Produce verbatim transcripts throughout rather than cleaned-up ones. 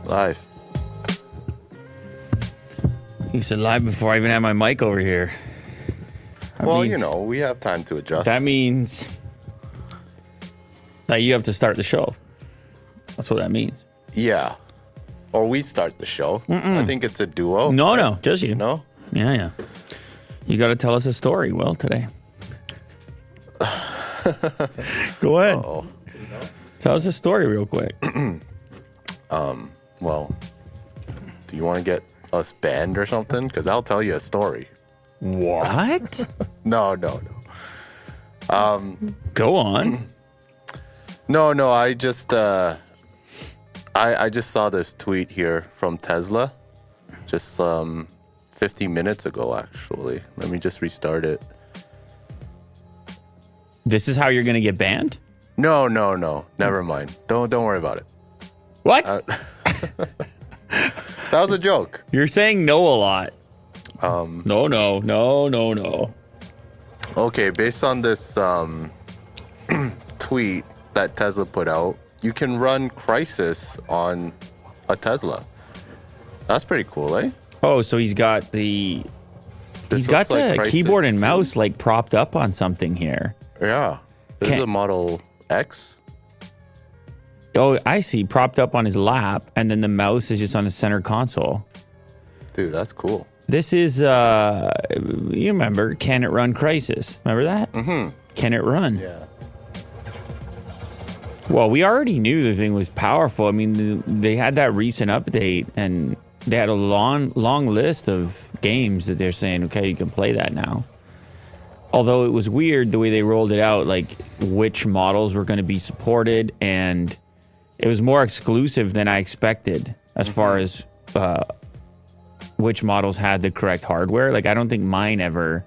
Live. You said live before I even had my mic over here. That well, means, you know, we have time to adjust. That means that you have to start the show. That's what that means. Yeah. Or we start the show. Mm-mm. I think it's a duo. No, right? no, just you. No? Yeah, yeah. You got to tell us a story, Will, today. Go ahead. Uh-oh. Tell us a story real quick. um, well, do you want to get us banned or something? Because I'll tell you a story. What? no, no, no. Um, Go on. No, no, I just, uh, I, I just saw this tweet here from Tesla. Just um, fifty minutes ago, actually. Let me just restart it. This is how you're going to get banned? No, no, no. Never mind. Don't don't worry about it. What? Uh, that was a joke. You're saying no a lot. Um, no, no, no, no, no. Okay, based on this um, tweet that Tesla put out, you can run Crysis on a Tesla. That's pretty cool, eh? Oh, so he's got the This he's got looks like the Crysis keyboard and two. mouse like propped up on something here. Yeah. This Can- is a Model X. Oh, I see. Propped up on his lap, and then the mouse is just on the center console. Dude, that's cool. This is, uh, you remember, Can It Run Crysis? Remember that? Mm-hmm. Can It Run? Yeah. Well, we already knew the thing was powerful. I mean, the, they had that recent update, and they had a long, long list of games that they're saying, okay, you can play that now. Although it was weird the way they rolled it out, like which models were going to be supported, and it was more exclusive than I expected as mm-hmm. far as uh, which models had the correct hardware. Like, I don't think mine ever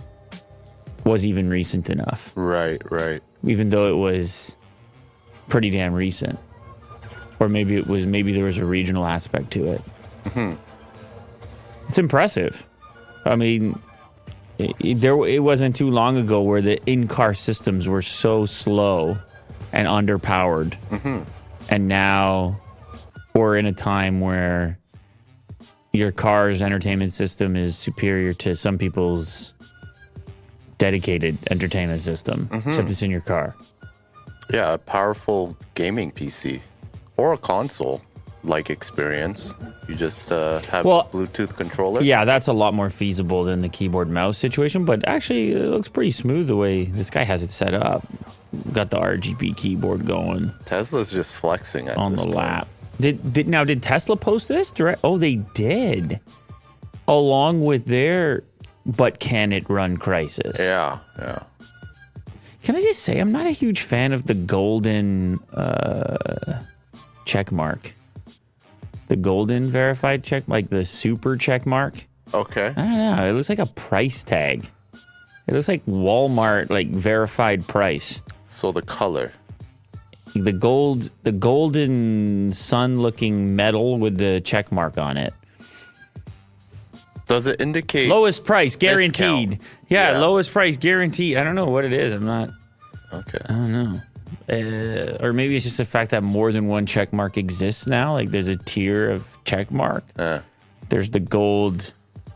was even recent enough. Right, right. Even though it was pretty damn recent. Or maybe it was, maybe there was a regional aspect to it. Mm-hmm. It's impressive. I mean, it, it, there, it wasn't too long ago where the in-car systems were so slow and underpowered. Mm-hmm. And now we're in a time where your car's entertainment system is superior to some people's dedicated entertainment system, mm-hmm. except it's in your car. Yeah, a powerful gaming P C or a console-like experience. You just uh, have well, a Bluetooth controller. Yeah, that's a lot more feasible than the keyboard mouse situation, but actually it looks pretty smooth the way this guy has it set up. Got the R G B keyboard going. Tesla's just flexing at on this the point. lap. Did did now did Tesla post this direct? Oh, they did. Along with their but can it run Crysis? Yeah, yeah. Can I just say I'm not a huge fan of the golden uh, check mark. The golden verified check, like the super check mark. Okay. I don't know. It looks like a price tag. It looks like Walmart, like verified price. So the color. The gold, the golden sun-looking metal with the check mark on it. Does it indicate Lowest price guaranteed? discount? Yeah, Yeah. lowest price guaranteed. I don't know what it is. I'm not. Okay. I don't know. Uh, or maybe it's just the fact that more than one check mark exists now. Like there's a tier of check mark. Uh, There's the gold.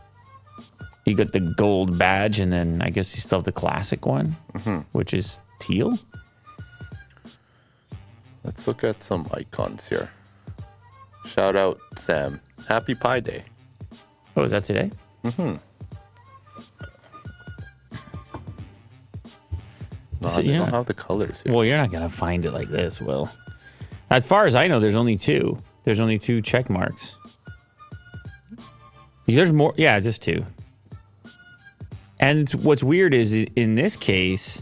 You got the gold badge, and then I guess you still have the classic one, mm-hmm. which is teal. Let's look at some icons here. Shout out Sam. Happy Pi Day. Oh, is that today? Mm-hmm. No, So, they yeah. don't have the colors here. Well, you're not gonna find it like this, Will. As far as I know, there's only two. There's only two check marks. There's more. Yeah, just two. And it's, what's weird is in this case,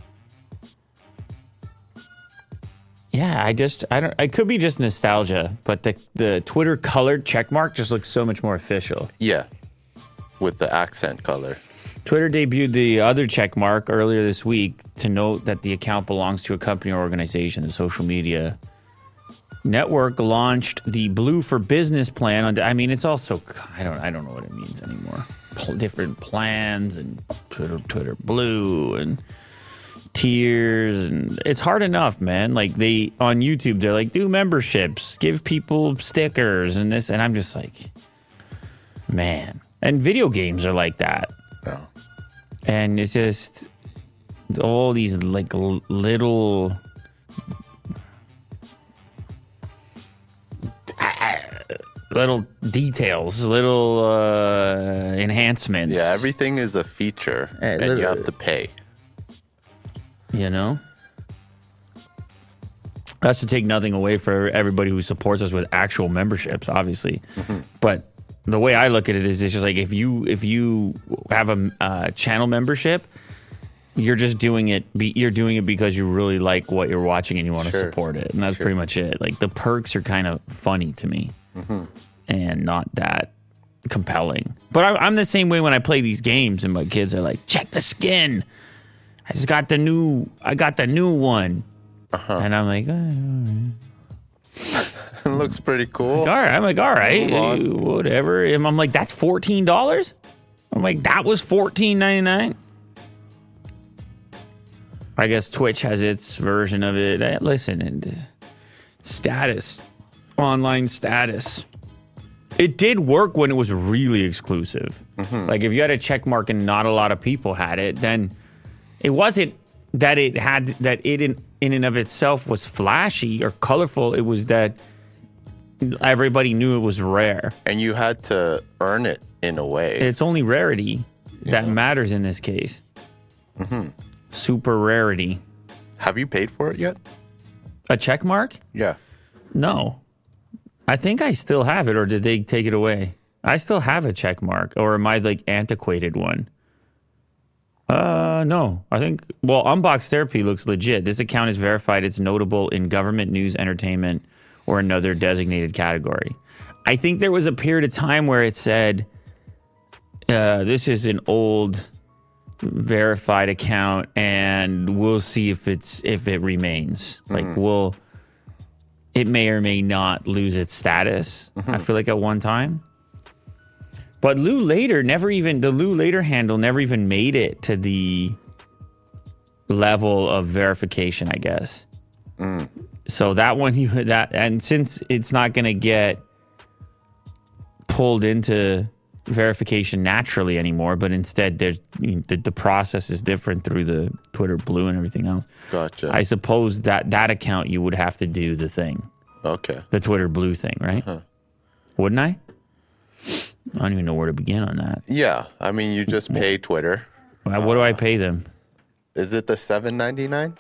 yeah, I just I don't. It could be just nostalgia, but the the Twitter colored check mark just looks so much more official. Yeah, with the accent color. Twitter debuted the other check mark earlier this week to note that the account belongs to a company or organization. The social media network launched the Blue for Business plan. On, I mean, it's also I don't I don't know what it means anymore. Pl- different plans and Twitter Twitter Blue and tiers, and it's hard enough, man. Like they on YouTube, they're like, do memberships, give people stickers and this, and I'm just like, man. And video games are like that. No. And it's just all these like l- little little details, little uh, enhancements. Yeah, everything is a feature, Uh, and little- you have to pay. You know? That's to take nothing away for everybody who supports us with actual memberships, obviously. Mm-hmm. But the way I look at it is, it's just like if you if you have a uh, channel membership, you're just doing it. Be, you're doing it because you really like what you're watching and you want to Sure. support it, and that's Sure. pretty much it. Like the perks are kind of funny to me, Mm-hmm. and not that compelling. But I, I'm the same way when I play these games, and my kids are like, "Check the skin. I just got the new. I got the new one." Uh-huh. And I'm like, oh, It looks pretty cool. all right. I'm like, all right, Move on. eh, whatever. And I'm like, that's fourteen dollars. I'm like, that was fourteen ninety-nine. I guess Twitch has its version of it. Eh, Listen, and status, online status. It did work when it was really exclusive. Mm-hmm. Like if you had a check mark and not a lot of people had it, then it wasn't that it had that it in, in and of itself was flashy or colorful. It was that everybody knew it was rare. And you had to earn it in a way. It's only rarity that Yeah. matters in this case. Mm-hmm. Super rarity. Have you paid for it yet? A check mark? Yeah. No. I think I still have it, or did they take it away? I still have a check mark, or am I like antiquated one? Uh, no. I think, well, Unbox Therapy looks legit. This account is verified. It's notable in government, news, entertainment, or another designated category. I think there was a period of time where it said, uh, this is an old verified account, and we'll see if it's if it remains. Like we'll, it may or may not lose its status. I feel like at one time. But Lou Later never even, the Lou Later handle never even made it to the level of verification, I guess. Mm. So that one, you that, and since it's not going to get pulled into verification naturally anymore, but instead there's you know, the, the process is different through the Twitter Blue and everything else. Gotcha. I suppose that that account you would have to do the thing, okay. the Twitter Blue thing, right? Uh-huh. Wouldn't I? I don't even know where to begin on that. Yeah. I mean, you just pay Twitter. What do I pay them? Is it the seven ninety-nine?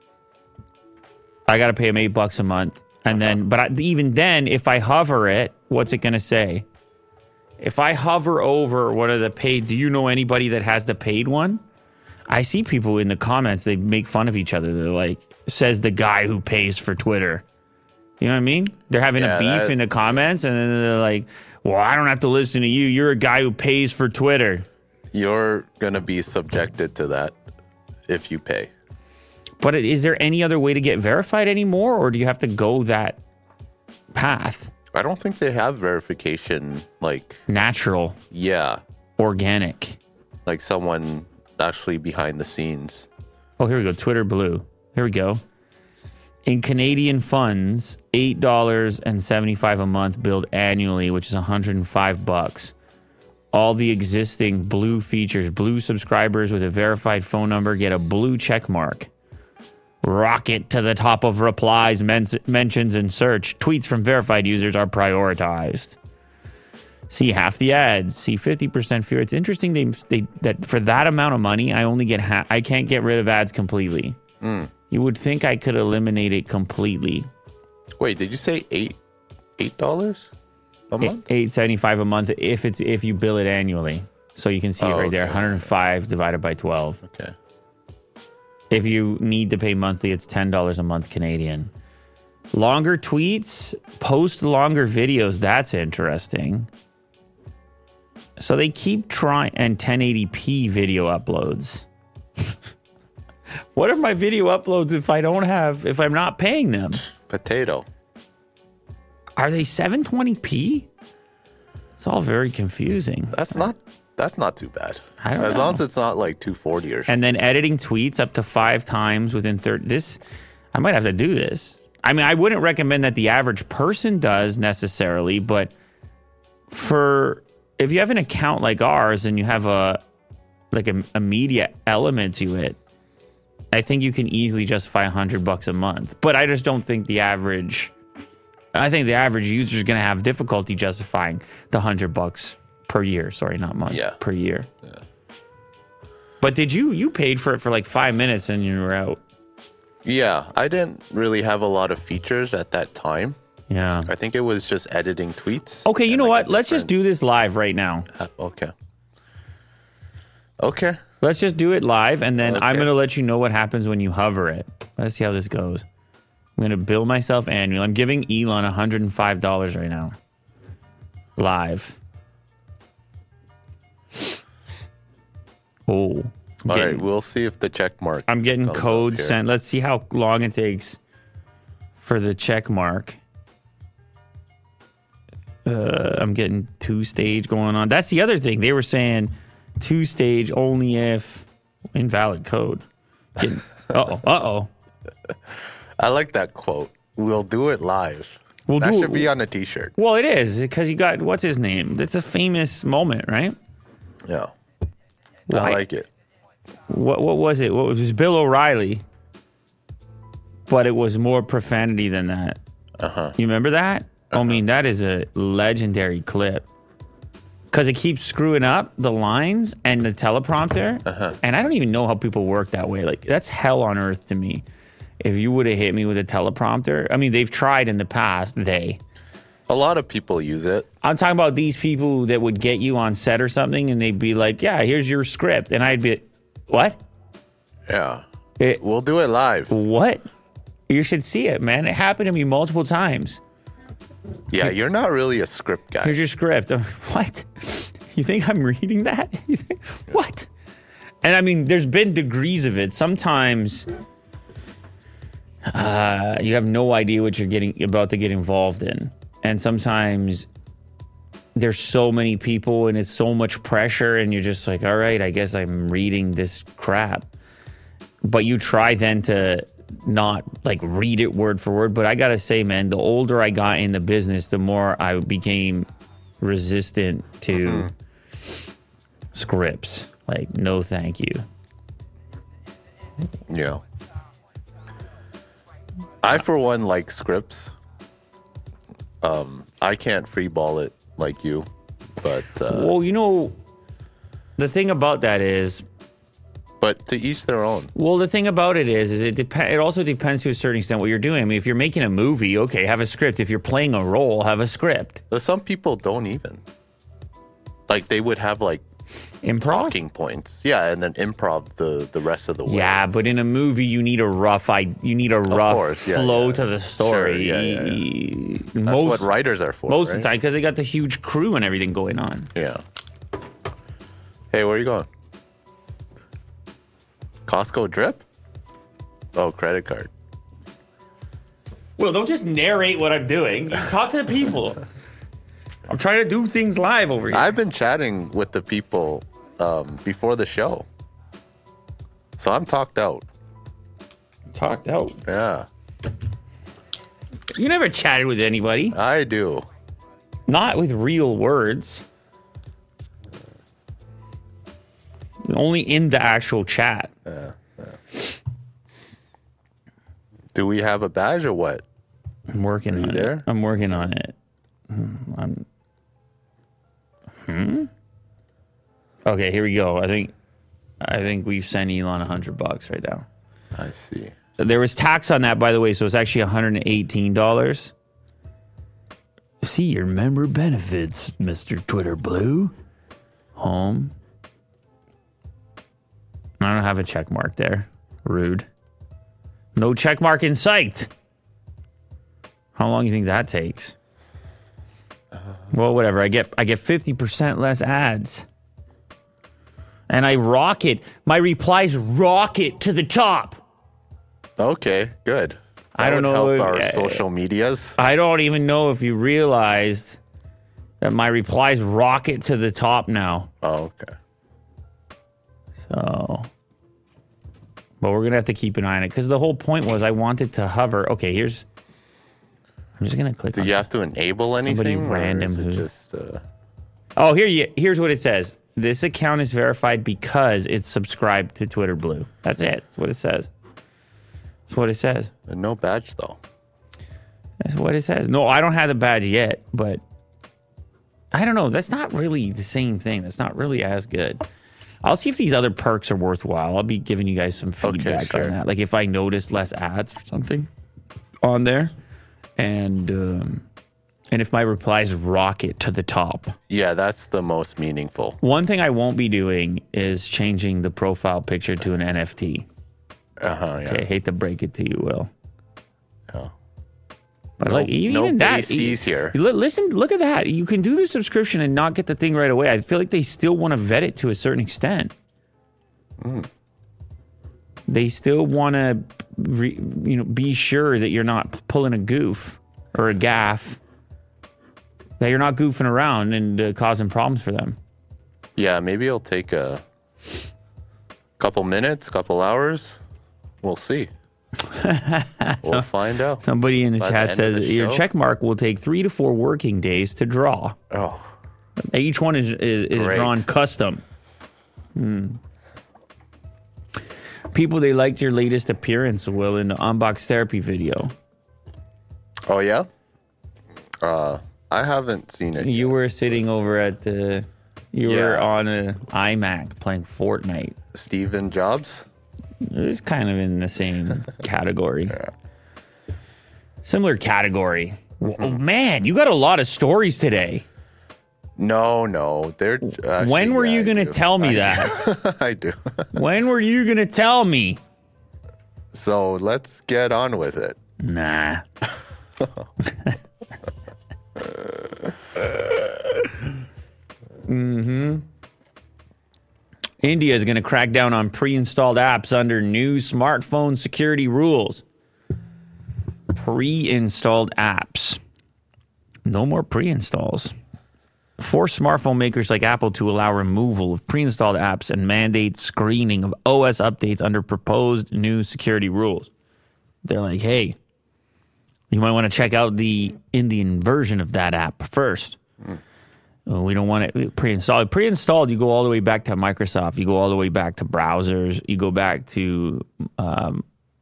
I got to pay them eight bucks a month, and then, but I, even then, if I hover it, what's it going to say? If I hover over what are the paid, do you know anybody that has the paid one? I see people in the comments, they make fun of each other. They're like, says the guy who pays for Twitter. You know what I mean? They're having Yeah, a beef that- in the comments, and then they're like, well, I don't have to listen to you. You're a guy who pays for Twitter. You're going to be subjected to that if you pay. But is there any other way to get verified anymore, or do you have to go that path? I don't think they have verification like, Natural, yeah, organic. like someone actually behind the scenes. Oh, here we go. Twitter Blue. Here we go. In Canadian funds, eight dollars and seventy-five a month billed annually, which is one hundred five bucks. All the existing Blue features. Blue subscribers with a verified phone number get a blue check mark. Rocket to the top of replies, men- mentions, and search. Tweets from verified users are prioritized. See half the ads. See fifty percent fewer. It's interesting they, they that for that amount of money, I only get ha- I can't get rid of ads completely. Mm. You would think I could eliminate it completely. Wait, did you say eight eight dollars a month? Eight seventy five a month if it's if you bill it annually. So you can see it Oh, right there. okay. one hundred five divided by twelve. Okay. If you need to pay monthly, it's ten dollars a month Canadian. Longer tweets, post longer videos. That's interesting. So they keep trying, and ten eighty p video uploads. What are my video uploads if I don't have, if I'm not paying them? Potato. Are they seven twenty p? It's all very confusing. That's not That's not too bad. I don't as know. long as it's not like two forty or something. And then editing tweets up to five times within thirty. This, I might have to do this. I mean, I wouldn't recommend that the average person does necessarily, but for if you have an account like ours and you have a like a, a media element to it, I think you can easily justify a hundred bucks a month. But I just don't think the average. I think the average user is going to have difficulty justifying the hundred bucks per year. Sorry, not month. Yeah. Per year. Yeah. But did you you paid for it for like five minutes and you were out? Yeah, I didn't really have a lot of features at that time. Yeah. I think it was just editing tweets. Okay, you and, know like, what? Let's just do this live right now. Uh, okay. Okay. Let's just do it live, and then I'm Okay. going to let you know what happens when you hover it. Let's see how this goes. I'm going to bill myself annual. I'm giving Elon one hundred five dollars right now. Live. Oh. I'm All getting, right, we'll see if the check mark. I'm getting comes up code here. sent. Let's see how long it takes for the check mark. Uh, I'm getting two stage going on. That's the other thing. They were saying two stage only if invalid code. Getting, uh-oh. Uh-oh. I like that quote. We'll do it live. We'll that do should it. be on a t-shirt. Well, it is because you got, what's his name? That's a famous moment, right? Yeah. Why? I like it. What what was it? What was it was Bill O'Reilly? But it was more profanity than that. Uh-huh. You remember that? Uh-huh. I mean, that is a legendary clip. Because it keeps screwing up the lines and the teleprompter. Uh-huh. And I don't even know how people work that way. Like, that's hell on earth to me. If you would have hit me with a teleprompter. I mean, they've tried in the past. They. A lot of people use it. I'm talking about these people that would get you on set or something, and they'd be like, yeah, here's your script. And I'd be, what? Yeah. It, We'll do it live. what? You should see it, man. It happened to me multiple times. Yeah, you're not really a script guy. Here's your script. I'm, what? You think I'm reading that? You think, what? And I mean, there's been degrees of it. Sometimes uh, you have no idea what you're getting about to get involved in. And sometimes there's so many people and it's so much pressure and you're just like, all right, I guess I'm reading this crap. But you try then to not like read it word for word. But I got to say, man, the older I got in the business, the more I became resistant to mm-hmm. scripts. Like, no, thank you. Yeah. I, for one, like scripts. Um, I can't freeball it like you, but uh, Well, you know, the thing about that is, but to each their own. well, the thing about it is, is it dep- It also depends to a certain extent what you're doing. I mean, if you're making a movie, okay, have a script. If you're playing a role, have a script. But some people don't even. Like they would have like Improv. talking points, yeah, and then improv the the rest of the way. Yeah, but in a movie, you need a rough, I you need a rough course, yeah, flow yeah. to the story. Sure, yeah, yeah, yeah. That's Most what writers are for. most right? of the time, because they got the huge crew and everything going on. Yeah. Hey, where are you going? Costco drip? Oh, credit card. Well, don't just narrate what I'm doing. You talk to the people. I'm trying to do things live over here. I've been chatting with the people um, before the show, so I'm talked out. Talked out. Yeah, You never chatted with anybody. I do. Not with real words. Only in the actual chat. Yeah, yeah. Do we have a badge or what? I'm working on there? it. I'm working on it. I'm. Hmm. Okay, here we go. I think. I think we've sent Elon a hundred bucks right now. I see. There was tax on that, by the way, so it's actually one hundred eighteen dollars. See your member benefits, Mister Twitter Blue. Home. I don't have a check mark there. Rude. No check mark in sight. How long do you think that takes? Uh, well, whatever. I get I get fifty percent less ads. And I rocket. My replies rocket to the top. Okay, good. That I don't would know help if- our uh, social medias. I don't even know if you realized that my replies rocket to the top now. Oh, okay. So, but we're gonna have to keep an eye on it because the whole point was I wanted to hover. Okay, here's. I'm just gonna click. Do on you have to enable anything? somebody or random is it who? Just. Uh... Oh, here you. Here's what it says. This account is verified because it's subscribed to Twitter Blue. That's it. That's what it says. That's what it says. No badge though. That's what it says. No, I don't have the badge yet, but I don't know. That's not really the same thing. That's not really as good. I'll see if these other perks are worthwhile. I'll be giving you guys some feedback okay, sure. on that. Like if I notice less ads or something on there, and um, and if my replies rocket to the top. Yeah, that's the most meaningful. One thing I won't be doing is changing the profile picture to an N F T. Uh-huh, yeah. Okay, hate to break it to you, Will. Yeah. But no, like even, no even that, sees here. Li- listen, look at that. You can do the subscription and not get the thing right away. I feel like they still want to vet it to a certain extent. Mm. They still want to, re, you know, be sure that you're not pulling a goof or a gaff. That you're not goofing around and uh, causing problems for them. Yeah, maybe it'll take a couple minutes, couple hours. We'll see. We'll find out. Somebody in the By chat the says end of the your show? check mark will take three to four working days to draw. Oh, Each one is is, is Great. drawn custom. Hmm. People, they liked your latest appearance, Will, in the Unbox Therapy video. oh yeah. Uh, I haven't seen it. You yet. were sitting over at the, you were Yeah. on an iMac playing Fortnite. Steven Jobs. It was kind of in the same category. Similar category. Oh, man, you got a lot of stories today. No, no, they're. Actually, when were yeah, you I going to do. tell me I that? do. I do. When were you going to tell me? So let's get on with it. Nah. mm-hmm. India is going to crack down on pre-installed apps under new smartphone security rules. Pre-installed apps. No more pre-installs. Force smartphone makers like Apple to allow removal of pre-installed apps and mandate screening of O S updates under proposed new security rules. They're like, hey, you might want to check out the Indian version of that app first. Mm. We don't want it pre-installed. Pre-installed, you go all the way back to Microsoft. You go all the way back to browsers. You go back to um,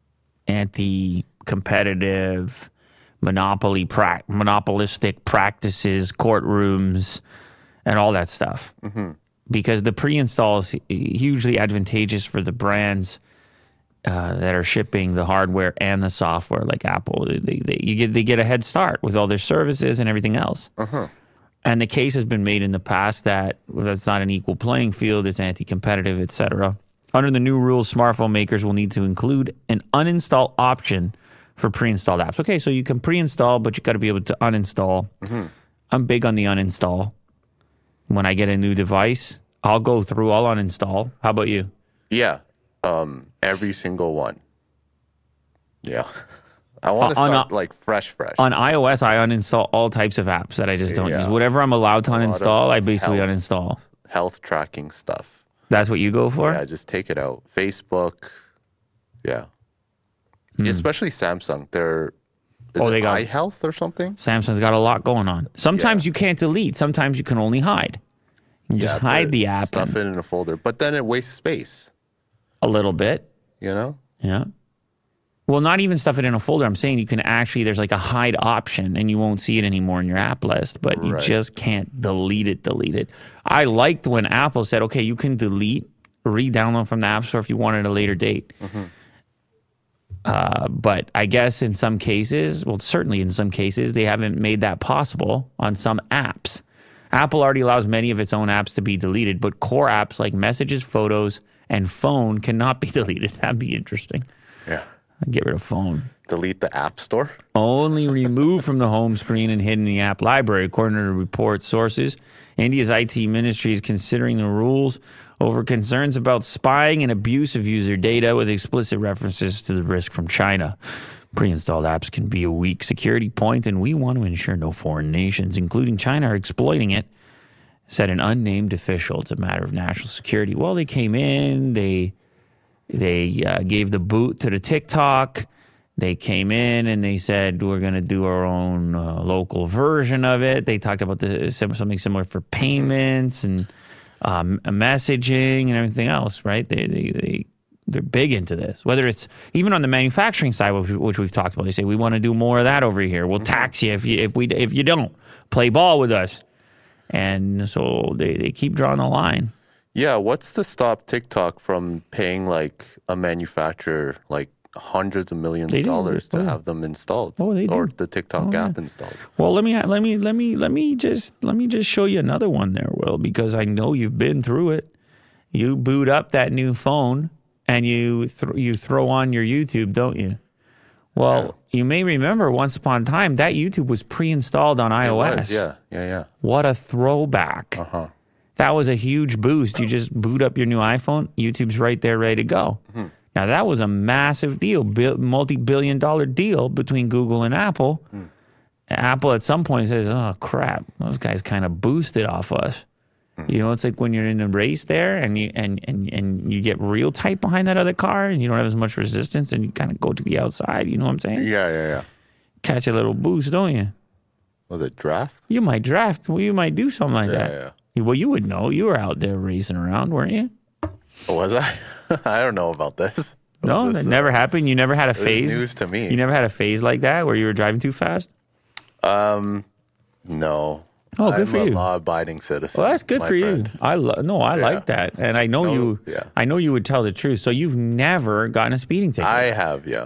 anti-competitive, monopoly, pra- monopolistic practices, courtrooms, and all that stuff. Mm-hmm. Because the pre-install is hugely advantageous for the brands uh, that are shipping the hardware and the software, like Apple. They, they, you get, they get a head start with all their services and everything else. Uh-huh. And the case has been made in the past that well, that's not an equal playing field, it's anti-competitive, et cetera. Under the new rules, smartphone makers will need to include an uninstall option for pre-installed apps. Okay, so you can pre-install, but you got to be able to uninstall. Mm-hmm. I'm big on the uninstall. When I get a new device, I'll go through, I'll uninstall. How about you? Yeah, um, every single one. Yeah. I want to on, start on, like fresh, fresh. On iOS, I uninstall all types of apps that I just don't yeah. use. Whatever I'm allowed to uninstall, I basically health, uninstall. Health tracking stuff. That's what you go for? Yeah, just take it out. Facebook. Yeah. Hmm. Especially Samsung. They're is oh, it they got iHealth or something? Samsung's got a lot going on. Sometimes yeah. you can't delete. Sometimes you can only hide. You yeah, just hide the app. Stuff and, it in a folder. But then it wastes space. A little bit. You know? Yeah. Well, not even stuff it in a folder. I'm saying you can actually, there's like a hide option and you won't see it anymore in your app list, but right. you just can't delete it, delete it. I liked when Apple said, okay, you can delete, re-download from the App Store if you want at a later date. Mm-hmm. Uh, but I guess in some cases, well, certainly in some cases, they haven't made that possible on some apps. Apple already allows many of its own apps to be deleted, but core apps like Messages, Photos, and Phone cannot be deleted. That'd be interesting. Yeah. Get rid of Phone. Delete the App Store? Only removed from the home screen and hidden in the app library, according to report sources. India's I T ministry is considering the rules over concerns about spying and abuse of user data with explicit references to the risk from China. Pre-installed apps can be a weak security point, and we want to ensure no foreign nations, including China, are exploiting it, said an unnamed official. It's a matter of national security. Well, they came in, they they uh, gave the boot to the TikTok. They came in and they said, we're going to do our own uh, local version of it. They talked about the, something similar for payments and um, messaging and everything else, right? They, they, they, they're big into this. Whether it's even on the manufacturing side, which, which we've talked about, they say, we want to do more of that over here. We'll tax you if you, if we, if you don't. Play ball with us. And so they, they keep drawing the line. Yeah, what's to stop TikTok from paying like a manufacturer like hundreds of millions They of do. dollars to Oh. have them installed? Oh, they or do. the TikTok Oh, yeah. app installed. Well, let me let me let me let me just let me just show you another one there, Will, because I know you've been through it. You boot up that new phone and you th- you throw on your YouTube, don't you? Well, yeah. You may remember once upon a time that YouTube was pre-installed on iOS. It was, yeah, yeah, yeah. What a throwback! Uh huh. That was a huge boost. You just boot up your new iPhone, YouTube's right there, ready to go. Mm-hmm. Now, that was a massive deal, multi-billion dollar deal between Google and Apple. Mm. Apple at some point says, oh, crap, those guys kind of boosted off us. Mm. You know, it's like when you're in a race there and you and, and, and you get real tight behind that other car and you don't have as much resistance and you kind of go to the outside. You know what I'm saying? Yeah, yeah, yeah. Catch a little boost, don't you? Was it draft? You might draft. Well, you might do something like yeah, that. Yeah. Well, you would know. You were out there racing around, weren't you? Was I? I don't know about this. No, this, that never uh, happened. You never had a it was phase. news to me. You never had a phase like that where you were driving too fast? Um, no. Oh, good I'm for a you. law-abiding citizen. Well, that's good my for friend. you. I lo- no, I Yeah. like that, and I know No, you. yeah. I know you would tell the truth. So you've never gotten a speeding ticket. I have, yeah.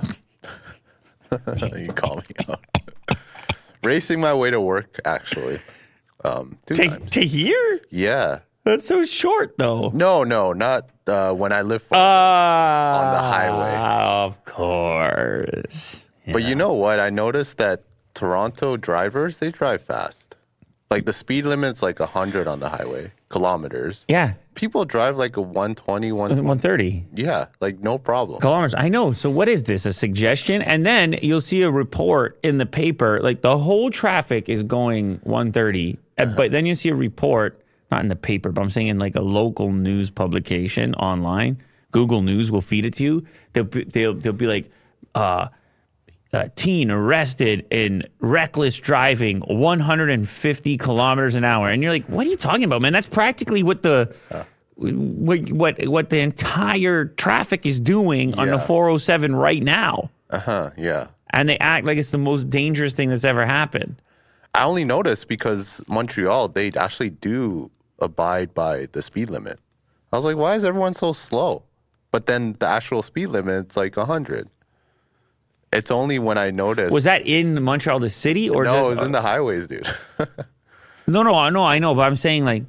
You call me out. Racing my way to work, actually. Um, two to, times. to here? Yeah. That's so short, though. No, no, not uh, when I live far. Uh, On the highway. Of course. But you know what? I noticed that Toronto drivers, they drive fast. Like the speed limit's like one hundred on the highway, kilometers. Yeah. People drive like a one twenty, one twenty. one thirty. Yeah, like no problem. Kilometers. I know. So what is this? A suggestion? And then you'll see a report in the paper, like the whole traffic is going one thirty. Uh-huh. But then you see a report, not in the paper, but I'm saying in like a local news publication online. Google News will feed it to you. They'll be, they'll, they'll be like, uh, a teen arrested in reckless driving one hundred fifty kilometers an hour. And you're like, what are you talking about, man? That's practically what the uh. what, what what the entire traffic is doing yeah. on the four oh seven right now. Uh-huh, yeah. And they act like it's the most dangerous thing that's ever happened. I only noticed because Montreal, they actually do abide by the speed limit. I was like, why is everyone so slow? But then the actual speed limit, it's like one hundred. It's only when I noticed. Was that in Montreal, the city? Or no, just, it was in the highways, dude. no, no, I know, I know. But I'm saying like,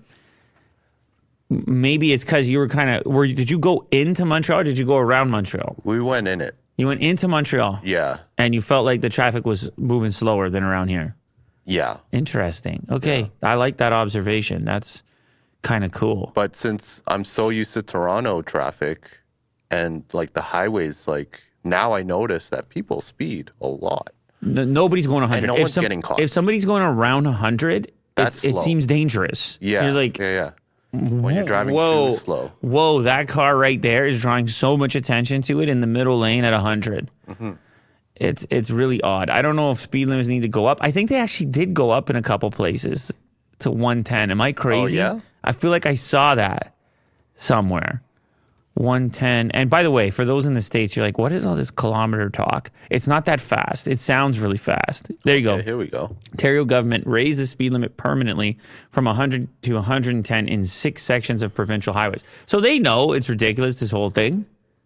maybe it's because you were kind of, were did you go into Montreal or did you go around Montreal? We went in it. You went into Montreal? Yeah. And you felt like the traffic was moving slower than around here? Yeah. Interesting. Okay. Yeah. I like that observation. That's kind of cool. But since I'm so used to Toronto traffic and like the highways, like now I notice that people speed a lot. No, nobody's going one hundred. And no if one's some, getting caught. If somebody's going around one hundred, That's it slow. seems dangerous. Yeah. You're like, yeah, yeah. When you're driving whoa, too slow. Whoa, that car right there is drawing so much attention to it in the middle lane at one hundred. Mm-hmm. It's it's really odd. I don't know if speed limits need to go up. I think they actually did go up in a couple places to one ten. Am I crazy? Oh, yeah? I feel like I saw that somewhere. one ten. And by the way, for those in the States, you're like, what is all this kilometer talk? It's not that fast. It sounds really fast. There you Okay, go. here we go. Ontario government raised the speed limit permanently from one hundred to one hundred ten in six sections of provincial highways. So they know it's ridiculous, this whole thing.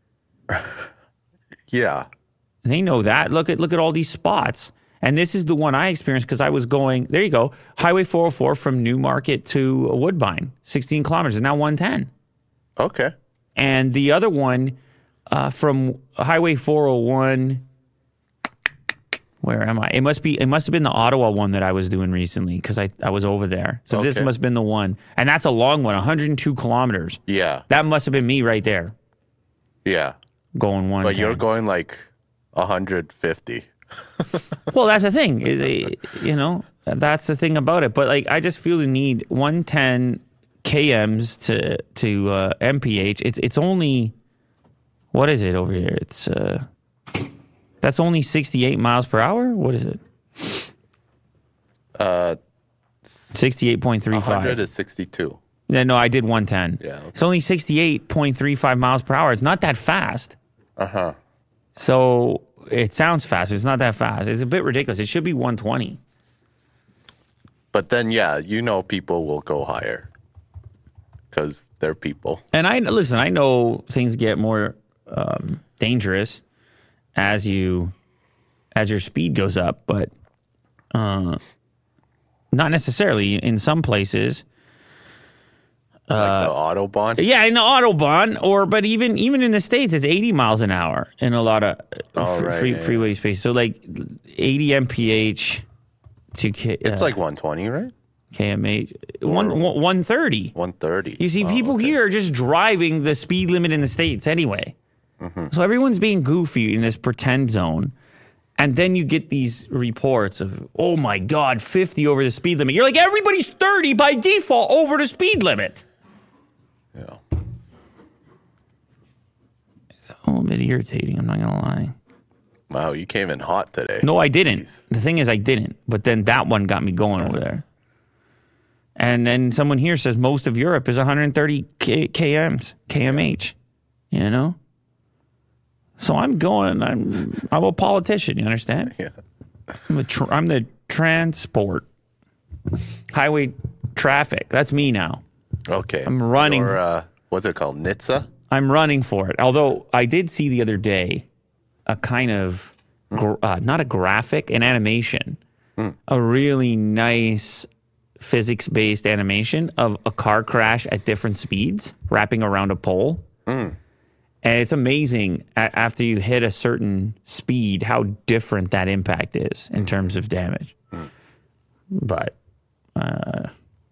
Yeah. They know that. Look at look at all these spots. And this is the one I experienced because I was going, there you go, Highway four oh four from Newmarket to Woodbine, sixteen kilometers, is now one ten. Okay. And the other one uh, from Highway four oh one, where am I? It must be. It must have been the Ottawa one that I was doing recently because I, I was over there. So this Okay. must have been the one. And that's a long one, one hundred two kilometers. Yeah. That must have been me right there Yeah. going one ten. But you're going like one hundred fifty. Well, that's the thing. Is a, you know, that's the thing about it. But like, I just feel the need one ten K Ms to to uh, M P H. It's it's only what is it over here? It's uh, that's only sixty-eight miles per hour. What is it? Uh, sixty-eight point three five. one hundred is sixty-two. Yeah, no, I did one ten. Yeah, okay. It's only sixty-eight point three five miles per hour. It's not that fast. Uh huh. So it sounds fast. It's not that fast. It's a bit ridiculous. It should be one twenty. But then, yeah, you know, people will go higher because they're people. And I listen. I know things get more um, dangerous as you as your speed goes up, but uh, not necessarily. In some places, Like the Autobahn? yeah, in the Autobahn, or but even even in the States, it's eighty miles an hour in a lot of Oh, fr- right, free, yeah, yeah. freeway space. So like eighty M P H to K, uh, It's like one twenty, right? K M H, one one thirty. one thirty. You see, Oh, people okay. here are just driving the speed limit in the States anyway. Mm-hmm. So everyone's being goofy in this pretend zone. And then you get these reports of, oh my God, fifty over the speed limit. You're like, everybody's thirty by default over the speed limit. Yeah. It's a little bit irritating, I'm not going to lie. Wow, you came in hot today. No, I didn't. Jeez. The thing is, I didn't. But then that one got me going over there. And then someone here says most of Europe is one hundred thirty K- KMs, K M H, you know? So I'm going, I'm I'm a politician, you understand? Yeah. I'm, a tr- I'm the transport, highway traffic. That's me now. Okay. I'm running- Your, uh, what's it called? N H T S A? I'm running for it. Although I did see the other day a kind of, gr- uh, not a graphic, an animation, a really nice physics-based animation of a car crash at different speeds wrapping around a pole. And it's amazing a- after you hit a certain speed how different that impact is in terms of damage. But uh,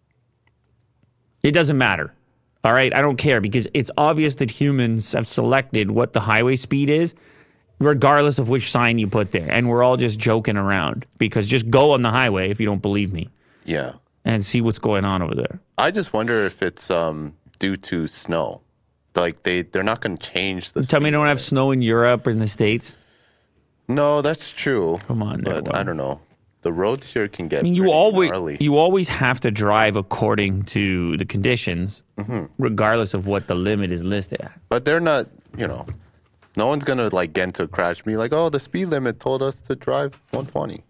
it doesn't matter. All right, I don't care because it's obvious that humans have selected what the highway speed is, regardless of which sign you put there. And we're all just joking around because just go on the highway if you don't believe me Yeah. and see what's going on over there. I just wonder if it's um due to snow. Like they they're not going to change the. Tell me speed they don't have limit. snow in Europe or in the States? No, that's true. Come on now, but Will. I don't know. The roads here can get. I mean, you pretty always gnarly. you always have to drive according to the conditions, regardless of what the limit is listed at. But they're not. You know, no one's gonna like get into a crash. Me like, oh, the speed limit told us to drive one twenty.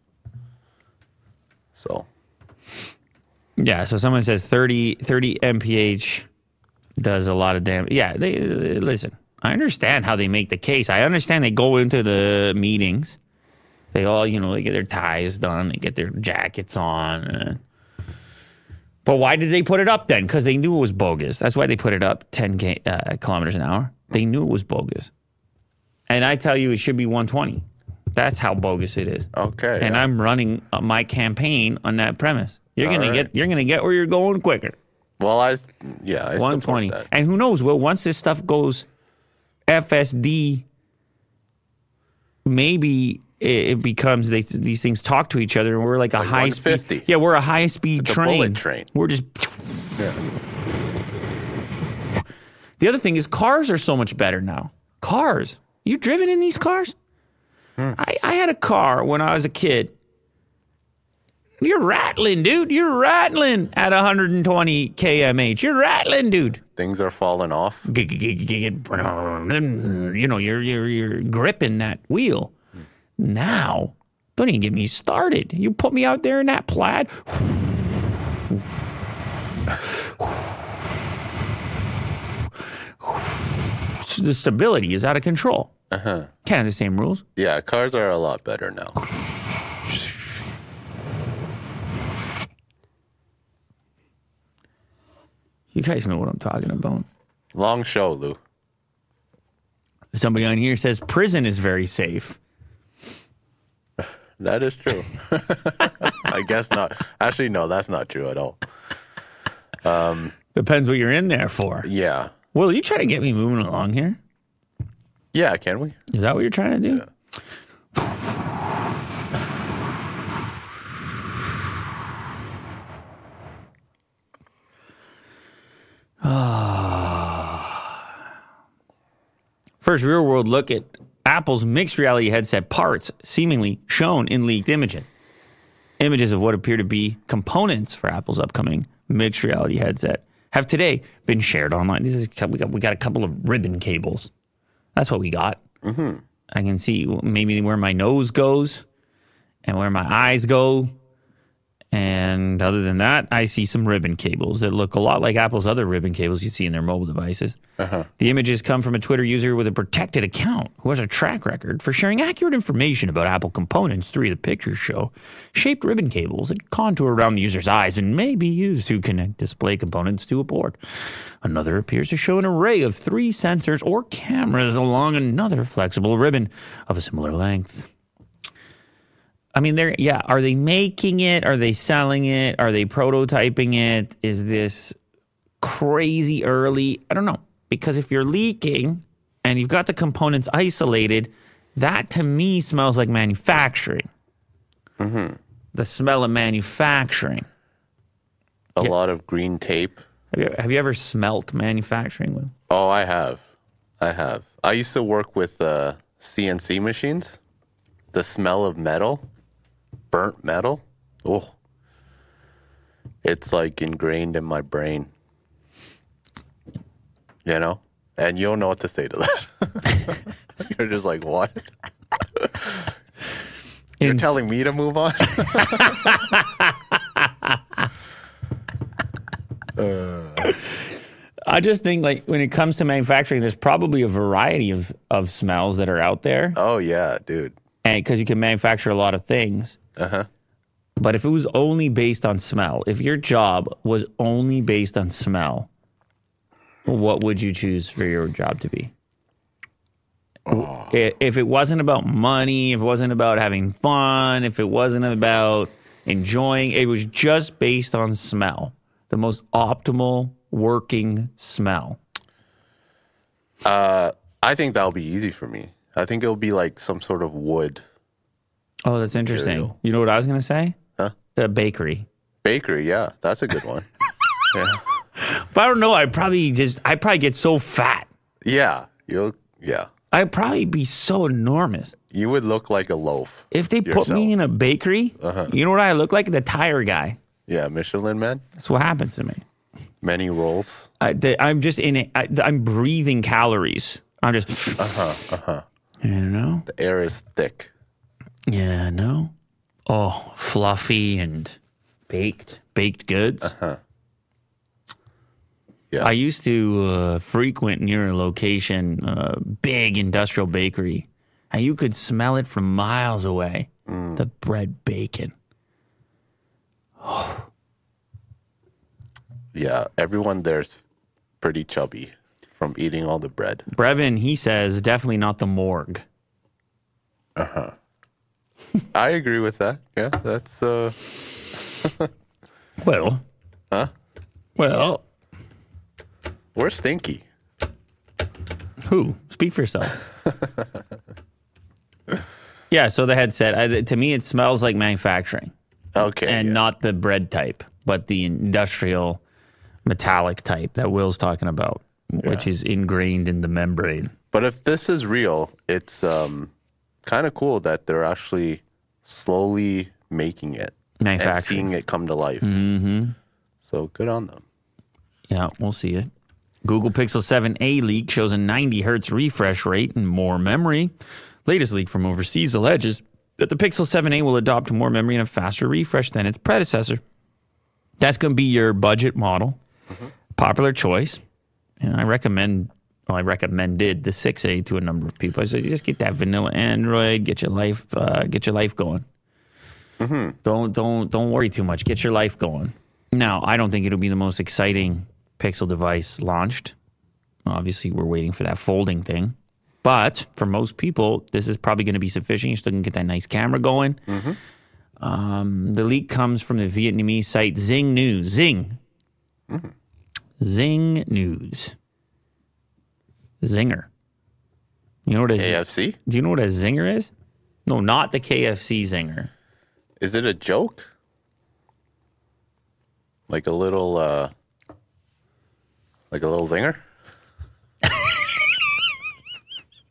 So Yeah, so someone says thirty, thirty M P H does a lot of damage. Yeah, they, they listen. I understand how they make the case. I understand they go into the meetings. They all, you know, they get their ties done. They get their jackets on. uh, But why did they put it up then? Because they knew it was bogus. That's why they put it up ten k, uh, kilometers an hour. They knew it was bogus. And I tell you, it should be one twenty. That's how bogus it is. okay. And yeah. I'm running uh, my campaign on that premise. You're All gonna right. get, you're gonna get where you're going quicker. Well, I yeah, I one support twenty. that. And who knows? Well, once this stuff goes F S D, maybe it, it becomes they, these things talk to each other, and we're like a Like high one speed. fifty. Yeah, we're a high speed It's a train. bullet train. We're just. Yeah. The other thing is, cars are so much better now. Cars. You driven in these cars? Hmm. I, I had a car when I was a kid. You're rattling, dude. You're rattling at one hundred twenty K M H. You're rattling, dude. Things are falling off. You know, you're you're you're gripping that wheel. Now, don't even get me started. You put me out there in that plaid. The stability is out of control. Uh-huh. Can't have the same rules. Yeah, cars are a lot better now. You guys know what I'm talking about. Long show, Lou. Somebody on here says prison is very safe. That is true. I guess not. Actually, no, that's not true at all. Depends what you're in there for. Yeah. Will, you trying to get me moving along here? Yeah, can we? Is that what you're trying to do? First real world look at Apple's mixed reality headset parts seemingly shown in leaked images. Images of what appear to be components for Apple's upcoming mixed reality headset have today been shared online. This is we got we got a couple of ribbon cables. That's what we got. Mm-hmm. I can see maybe where my nose goes and where my eyes go. And other than that, I see some ribbon cables that look a lot like Apple's other ribbon cables you see in their mobile devices. Uh-huh. The images come from a Twitter user with a protected account who has a track record for sharing accurate information about Apple components. Three of the pictures show shaped ribbon cables that contour around the user's eyes and may be used to connect display components to a board. Another appears to show an array of three sensors or cameras along another flexible ribbon of a similar length. I mean, they're, yeah, are they making it? Are they selling it? Are they prototyping it? Is this crazy early? I don't know. Because if you're leaking and you've got the components isolated, that to me smells like manufacturing. Mm-hmm. The smell of manufacturing. A Yeah. lot of green tape. Have you, have you ever smelt manufacturing, Will? Oh, I have. I have. I used to work with uh, C N C machines. The smell of metal, burnt metal, oh, it's like ingrained in my brain. You know? And you don't know what to say to that. You're just like, what? You're In- telling me to move on? uh, I just think, like, when it comes to manufacturing, there's probably a variety of, of smells that are out there. oh, yeah, dude. And because you can manufacture a lot of things. Uh-huh. But if it was only based on smell, if your job was only based on smell, what would you choose for your job to be? Oh. I- If it wasn't about money, if it wasn't about having fun, if it wasn't about enjoying, it was just based on smell, the most optimal working smell. Uh, I think that'll be easy for me. I think it'll be like some sort of wood. Oh, that's interesting. Material. You know what I was going to say? Huh? A bakery. Bakery, yeah, that's a good one. yeah. But I don't know. I'd probably just, I'd probably get so fat. Yeah, you'll, yeah. I'd probably be so enormous. You would look like a loaf. If they put me yourself. in a bakery, Uh-huh. you know what I look like? The tire guy. Yeah, Michelin Man. That's what happens to me. Many rolls. I, the, I'm just in it. I, I'm breathing calories. I'm just, Uh-huh, uh-huh. you know? The air is thick. Yeah, no. Oh, fluffy and baked, baked goods. Uh-huh. Yeah. I used to uh, frequent near a location, uh, big industrial bakery, and you could smell it from miles away. Mm. The bread bacon. Yeah, everyone there's pretty chubby from eating all the bread. Brevin, he says, definitely not the morgue. Uh-huh. I agree with that. Yeah, that's, uh... Well. Huh? Well. Where's Stinky? Who? Speak for yourself. Yeah, so the headset, I, to me, it smells like manufacturing. Okay. And yeah. not the bread type, but the industrial metallic type that Will's talking about, which Yeah. is ingrained in the membrane. But if this is real, it's um, kind of cool that they're actually slowly making it and Manufacturing. seeing it come to life. Mm-hmm. So good on them. Yeah, we'll see it. Google Pixel seven a leak shows a ninety hertz refresh rate and more memory. Latest leak from overseas alleges that the Pixel seven a will adopt more memory and a faster refresh than its predecessor. That's going to be your budget model. Mm-hmm. Popular choice. And I recommend, well, I recommended the six a to a number of people. I said, just get that vanilla Android, get your life, uh, get your life going. Mm-hmm. Don't don't don't worry too much. Get your life going. Now, I don't think it'll be the most exciting Pixel device launched. Obviously, we're waiting for that folding thing. But for most people, this is probably going to be sufficient. You're still going to get that nice camera going. Mm-hmm. Um, the leak comes from the Vietnamese site Zing News. Zing. Mm-hmm. Zing News. Zinger. You know what a K F C? Do you know what a zinger is? No, not the K F C zinger. Is it a joke? Like a little, uh, like a little zinger?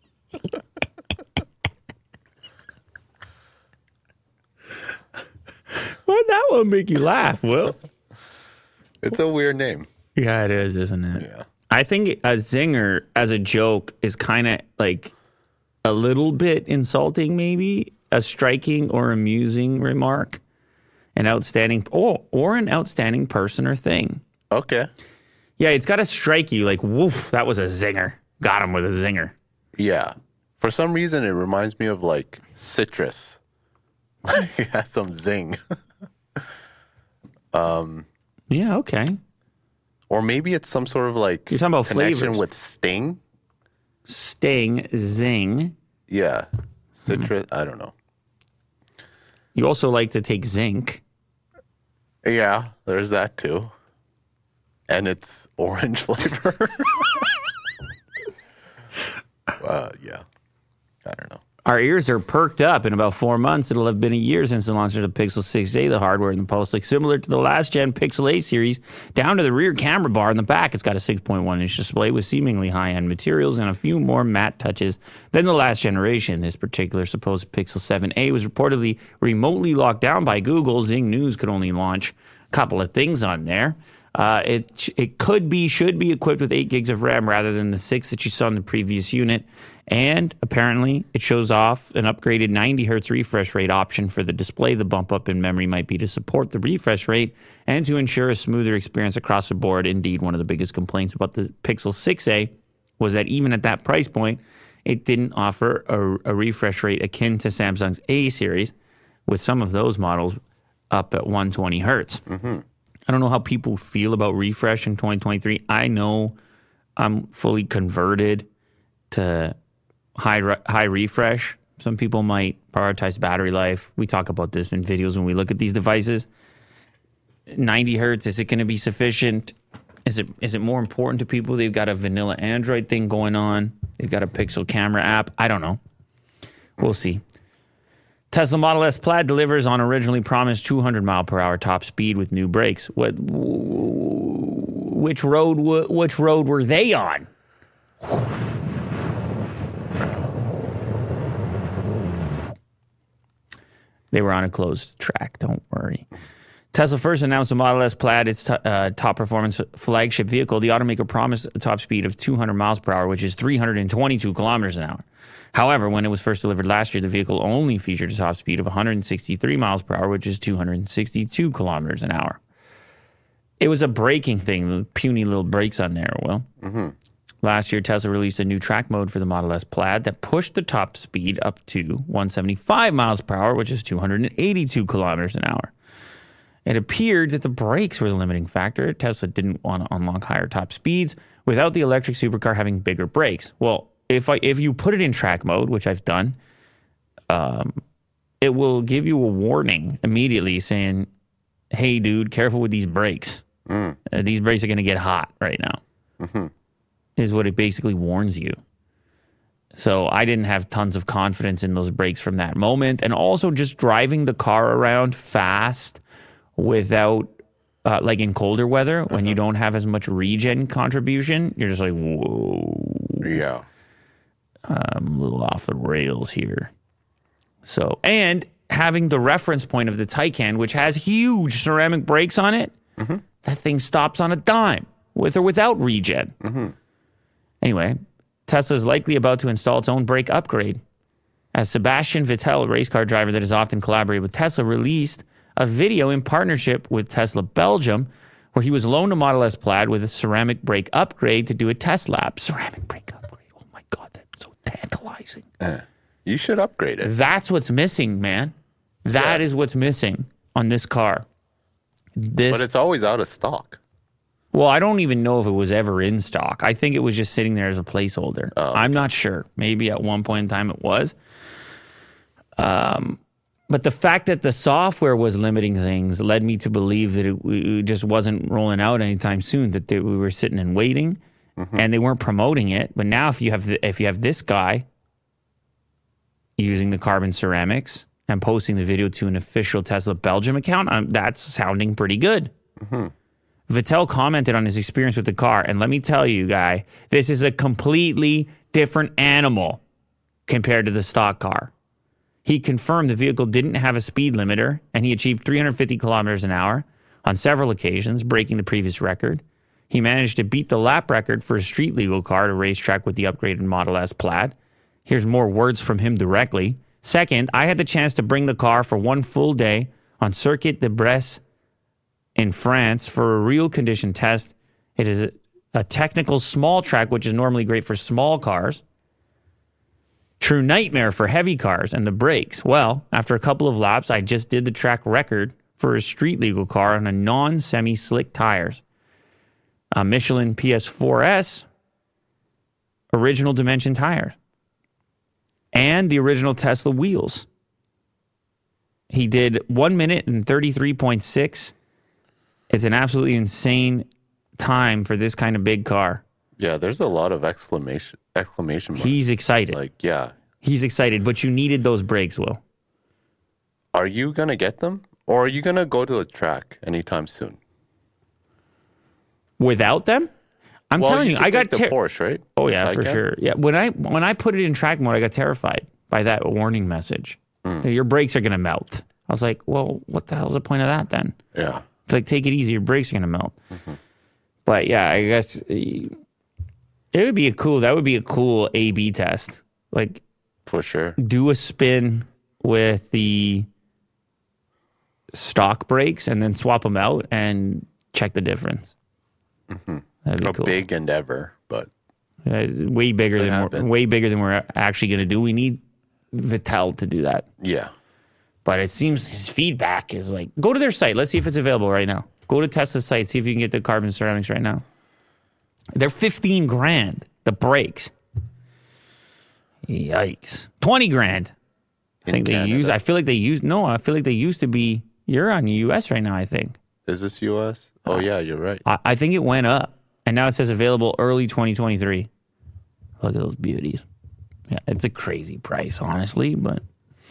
will make you laugh, Will. It's a weird name. Yeah, it is, isn't it? Yeah. I think a zinger as a joke is kind of like a little bit insulting, maybe a striking or amusing remark, an outstanding or or an outstanding person or thing. Okay. Yeah, it's got to strike you like, woof, that was a zinger. Got him with a zinger. Yeah. For some reason, it reminds me of like citrus. He had some zing. um, yeah, okay. Or maybe it's some sort of like You're talking about connection flavors. with sting. Sting, zing. Yeah. Citrus. I don't know. You also like to take zinc. Yeah, there's that too. And it's orange flavor. uh, yeah. I don't know. Our ears are perked up. In about four months, it'll have been a year since the launch of the Pixel six a. The hardware in the post looks similar to the last-gen Pixel A series, down to the rear camera bar in the back. It's got a six point one inch display with seemingly high-end materials and a few more matte touches than the last generation. This particular supposed Pixel seven a was reportedly remotely locked down by Google. Zing News could only launch a couple of things on there. Uh, it it could be, should be equipped with eight gigs of RAM rather than the six that you saw in the previous unit. And apparently it shows off an upgraded ninety hertz refresh rate option for the display. The bump up in memory might be to support the refresh rate and to ensure a smoother experience across the board. Indeed, one of the biggest complaints about the Pixel six a was that even at that price point, it didn't offer a, a refresh rate akin to Samsung's A series, with some of those models up at one hundred twenty hertz. Mm-hmm. I don't know how people feel about refresh in twenty twenty-three. I know I'm fully converted to high re- high refresh. Some people might prioritize battery life. We talk about this in videos when we look at these devices. ninety hertz, is it going to be sufficient? Is it is it more important to people? They've got a vanilla Android thing going on. They've got a Pixel camera app. I don't know. We'll see. Tesla Model S Plaid delivers on originally promised two hundred mile per hour top speed with new brakes. What? Which road? Which road were they on? They were on a closed track. Don't worry. Tesla first announced the Model S Plaid, its t- uh, top performance flagship vehicle. The automaker promised a top speed of two hundred miles per hour, which is three hundred twenty-two kilometers an hour. However, when it was first delivered last year, the vehicle only featured a top speed of one hundred sixty-three miles per hour, which is two hundred sixty-two kilometers an hour. It was a braking thing, the puny little brakes on there, Will. Mm-hmm. Last year, Tesla released a new track mode for the Model S Plaid that pushed the top speed up to one hundred seventy-five miles per hour, which is two hundred eighty-two kilometers an hour. It appeared that the brakes were the limiting factor. Tesla didn't want to unlock higher top speeds without the electric supercar having bigger brakes. Well, if I if you put it in track mode, which I've done, um, it will give you a warning immediately saying, hey, dude, careful with these brakes. Mm. Uh, these brakes are going to get hot right now, mm-hmm. is what it basically warns you. So I didn't have tons of confidence in those brakes from that moment. And also just driving the car around fast without, uh, like in colder weather, uh-huh. when you don't have as much regen contribution, you're just like, whoa. Yeah. I'm a little off the rails here. So, and having the reference point of the Taycan, which has huge ceramic brakes on it, mm-hmm. that thing stops on a dime, with or without regen. Mm-hmm. Anyway, Tesla is likely about to install its own brake upgrade. As Sebastian Vettel, a race car driver that has often collaborated with Tesla, released a video in partnership with Tesla Belgium, where he was loaned a Model S Plaid with a ceramic brake upgrade to do a test lap. Ceramic brake upgrade. Oh my God, that's so tantalizing. Uh, you should upgrade it. That's what's missing, man. That yeah. is what's missing on this car. This, but it's always out of stock. Well, I don't even know if it was ever in stock. I think it was just sitting there as a placeholder. Oh, okay. I'm not sure. Maybe at one point in time it was. Um, but the fact that the software was limiting things led me to believe that it, it just wasn't rolling out anytime soon, that they, we were sitting and waiting, mm-hmm. and they weren't promoting it. But now if you have the, if you have this guy using the carbon ceramics and posting the video to an official Tesla Belgium account, um, that's sounding pretty good. Mm-hmm. Vettel commented on his experience with the car, and let me tell you, guy, this is a completely different animal compared to the stock car. He confirmed the vehicle didn't have a speed limiter, and he achieved three hundred fifty kilometers an hour on several occasions, breaking the previous record. He managed to beat the lap record for a street legal car at a racetrack with the upgraded Model S Plaid. Here's more words from him directly. Second, I had the chance to bring the car for one full day on Circuit de Bresse in France for a real condition test. It is a, a technical small track, which is normally great for small cars. True nightmare for heavy cars and the brakes. Well, after a couple of laps, I just did the track record for a street legal car on a non-semi-slick tires. A Michelin P S four S original dimension tires and the original Tesla wheels. He did one minute and thirty-three point six. It's an absolutely insane time for this kind of big car. Yeah, there's a lot of exclamation exclamation marks. He's excited. Like, yeah. He's excited, but you needed those brakes, Will. Are you going to get them? Or are you going to go to a track anytime soon? Without them? I'm well, telling you, you I got the ter- Porsche, right? Oh the yeah, for Taycan? sure. Yeah, when I when I put it in track mode, I got terrified by that warning message. Mm. Your brakes are going to melt. I was like, well, what the hell's the point of that then? Yeah. It's like, take it easy, your brakes are going to melt. Mm-hmm. But yeah, I guess it would be a cool, that would be a cool A B test. Like, for sure. Do a spin with the stock brakes and then swap them out and check the difference. Mm-hmm. That'd be a cool. big endeavor, but uh, way bigger than we're, way bigger than we're actually going to do. We need Vittel to do that. Yeah. But it seems his feedback is like, go to their site. Let's see if it's available right now. Go to Tesla's site. See if you can get the carbon ceramics right now. They're fifteen grand. The brakes. Yikes. twenty grand. I In think Canada. they use. I feel like they use. No, I feel like they used to be. You're on U S right now, I think. Is this U S? Oh, uh, yeah, you're right. I, I think it went up. And now it says available early twenty twenty-three. Look at those beauties. Yeah, it's a crazy price, honestly, but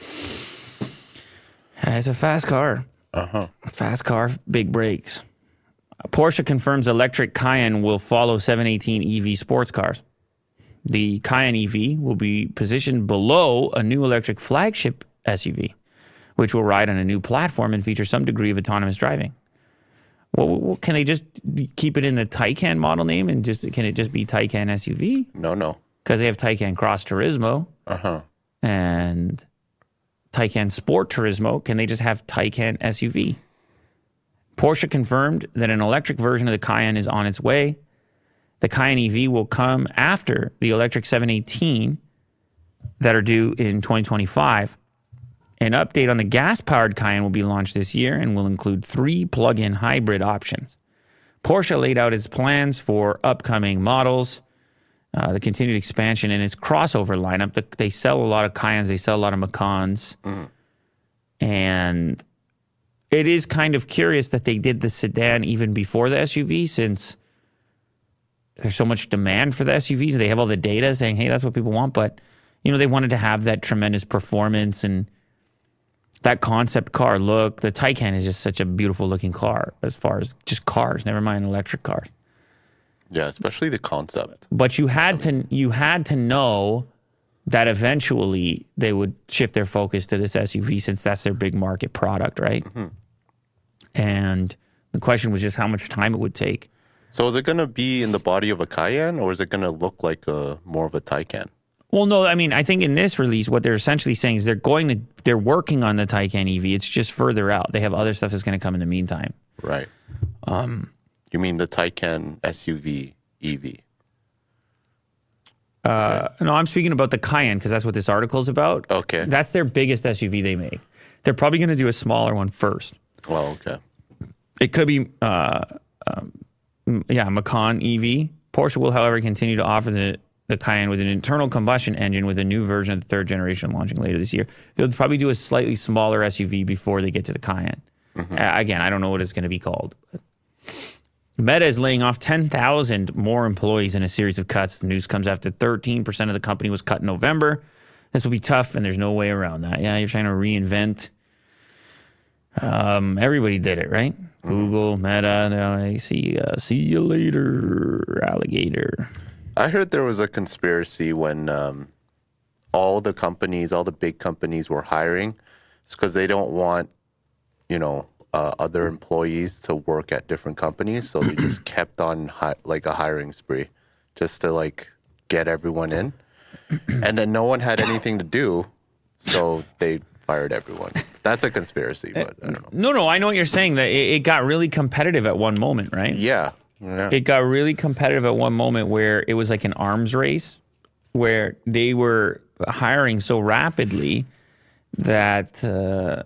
it's a fast car. Uh-huh. Fast car, big brakes. Porsche confirms electric Cayenne will follow seven eighteen E V sports cars. The Cayenne E V will be positioned below a new electric flagship S U V, which will ride on a new platform and feature some degree of autonomous driving. Well, well, can they just keep it in the Taycan model name and just can it just be Taycan S U V? No, no. Because they have Taycan Cross Turismo uh-huh. and Taycan Sport Turismo. Can they just have Taycan S U V? Porsche confirmed that an electric version of the Cayenne is on its way. The Cayenne E V will come after the electric seven eighteen that are due in twenty twenty-five. An update on the gas-powered Cayenne will be launched this year and will include three plug-in hybrid options. Porsche laid out its plans for upcoming models, uh, the continued expansion in its crossover lineup. The, they sell a lot of Cayennes, they sell a lot of Macans, mm. and it is kind of curious that they did the sedan even before the S U V, since there's so much demand for the S U Vs. They have all the data saying, hey, that's what people want, but you know, they wanted to have that tremendous performance and that concept car look. The Taycan is just such a beautiful looking car as far as just cars, never mind electric cars. Yeah, especially the concept. But you had to you had to know that eventually they would shift their focus to this S U V, since that's their big market product, right? Mm-hmm. And the question was just how much time it would take. So is it going to be in the body of a Cayenne, or is it going to look like a more of a Taycan? Well, no, I mean, I think in this release, what they're essentially saying is they're going to, they're working on the Taycan E V. It's just further out. They have other stuff that's going to come in the meantime. Right. Um, you mean the Taycan S U V E V? Uh, no, I'm speaking about the Cayenne because that's what this article is about. Okay. That's their biggest S U V they make. They're probably going to do a smaller one first. Well, okay. It could be, uh, um, yeah, Macan E V. Porsche will, however, continue to offer the the Cayenne with an internal combustion engine with a new version of the third generation launching later this year. They'll probably do a slightly smaller S U V before they get to the Cayenne. Mm-hmm. Uh, again, I don't know what it's going to be called. But Meta is laying off ten thousand more employees in a series of cuts. The news comes after thirteen percent of the company was cut in November. This will be tough, and there's no way around that. Yeah, you're trying to reinvent. Um, everybody did it, right? Mm-hmm. Google, Meta, they're like, see, uh, see you later, alligator. I heard there was a conspiracy when um, all the companies, all the big companies were hiring. It's because they don't want, you know, uh, other employees to work at different companies. So they just kept on hi- like a hiring spree just to like get everyone in. And then no one had anything to do. So they fired everyone. That's a conspiracy, but I don't know. No, no, I know what you're saying. That it, it got really competitive at one moment, right? Yeah. yeah. It got really competitive at one moment where it was like an arms race where they were hiring so rapidly that uh,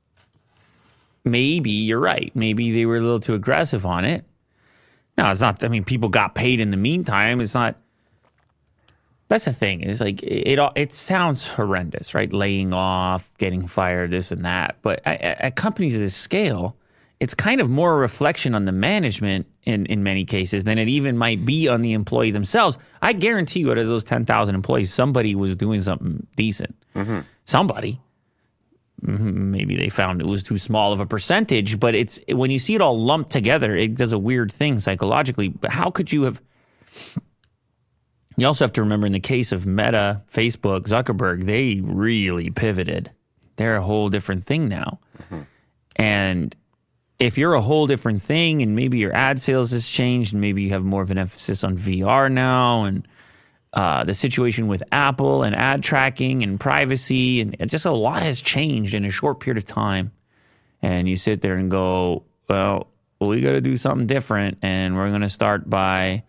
maybe you're right. Maybe they were a little too aggressive on it. No, it's not. I mean, people got paid in the meantime. It's not. That's the thing. It's like it. It, it sounds horrendous, right? Laying off, getting fired, this and that. But at, at companies of this scale, it's kind of more a reflection on the management in, in many cases than it even might be on the employee themselves. I guarantee you, out of those ten thousand employees, somebody was doing something decent. Mm-hmm. Somebody. Maybe they found it was too small of a percentage, but it's when you see it all lumped together, it does a weird thing psychologically. But how could you have... You also have to remember in the case of Meta, Facebook, Zuckerberg, they really pivoted. They're a whole different thing now. Mm-hmm. And if you're a whole different thing and maybe your ad sales has changed and maybe you have more of an emphasis on V R now and uh, the situation with Apple and ad tracking and privacy and just a lot has changed in a short period of time. And you sit there and go, well, we got to do something different and we're going to start by...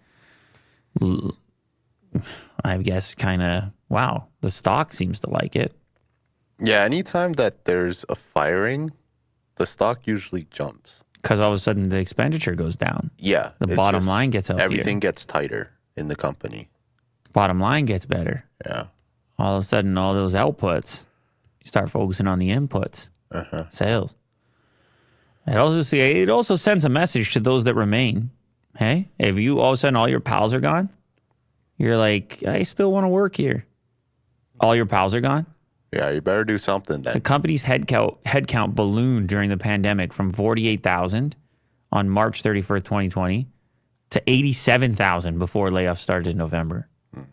I guess kind of, wow, the stock seems to like it. Yeah, anytime that there's a firing, the stock usually jumps. Because all of a sudden the expenditure goes down. Yeah. The bottom line gets healthier. Everything gets tighter in the company. Bottom line gets better. Yeah. All of a sudden, all those outputs, you start focusing on the inputs, uh-huh. sales. It also, it also sends a message to those that remain. Hey, if you all of a sudden all your pals are gone, you're like, I still want to work here. All your pals are gone? Yeah, you better do something then. The company's headcount headcount ballooned during the pandemic from forty-eight thousand on March thirty-first, twenty twenty to eighty-seven thousand before layoffs started in November. Hmm.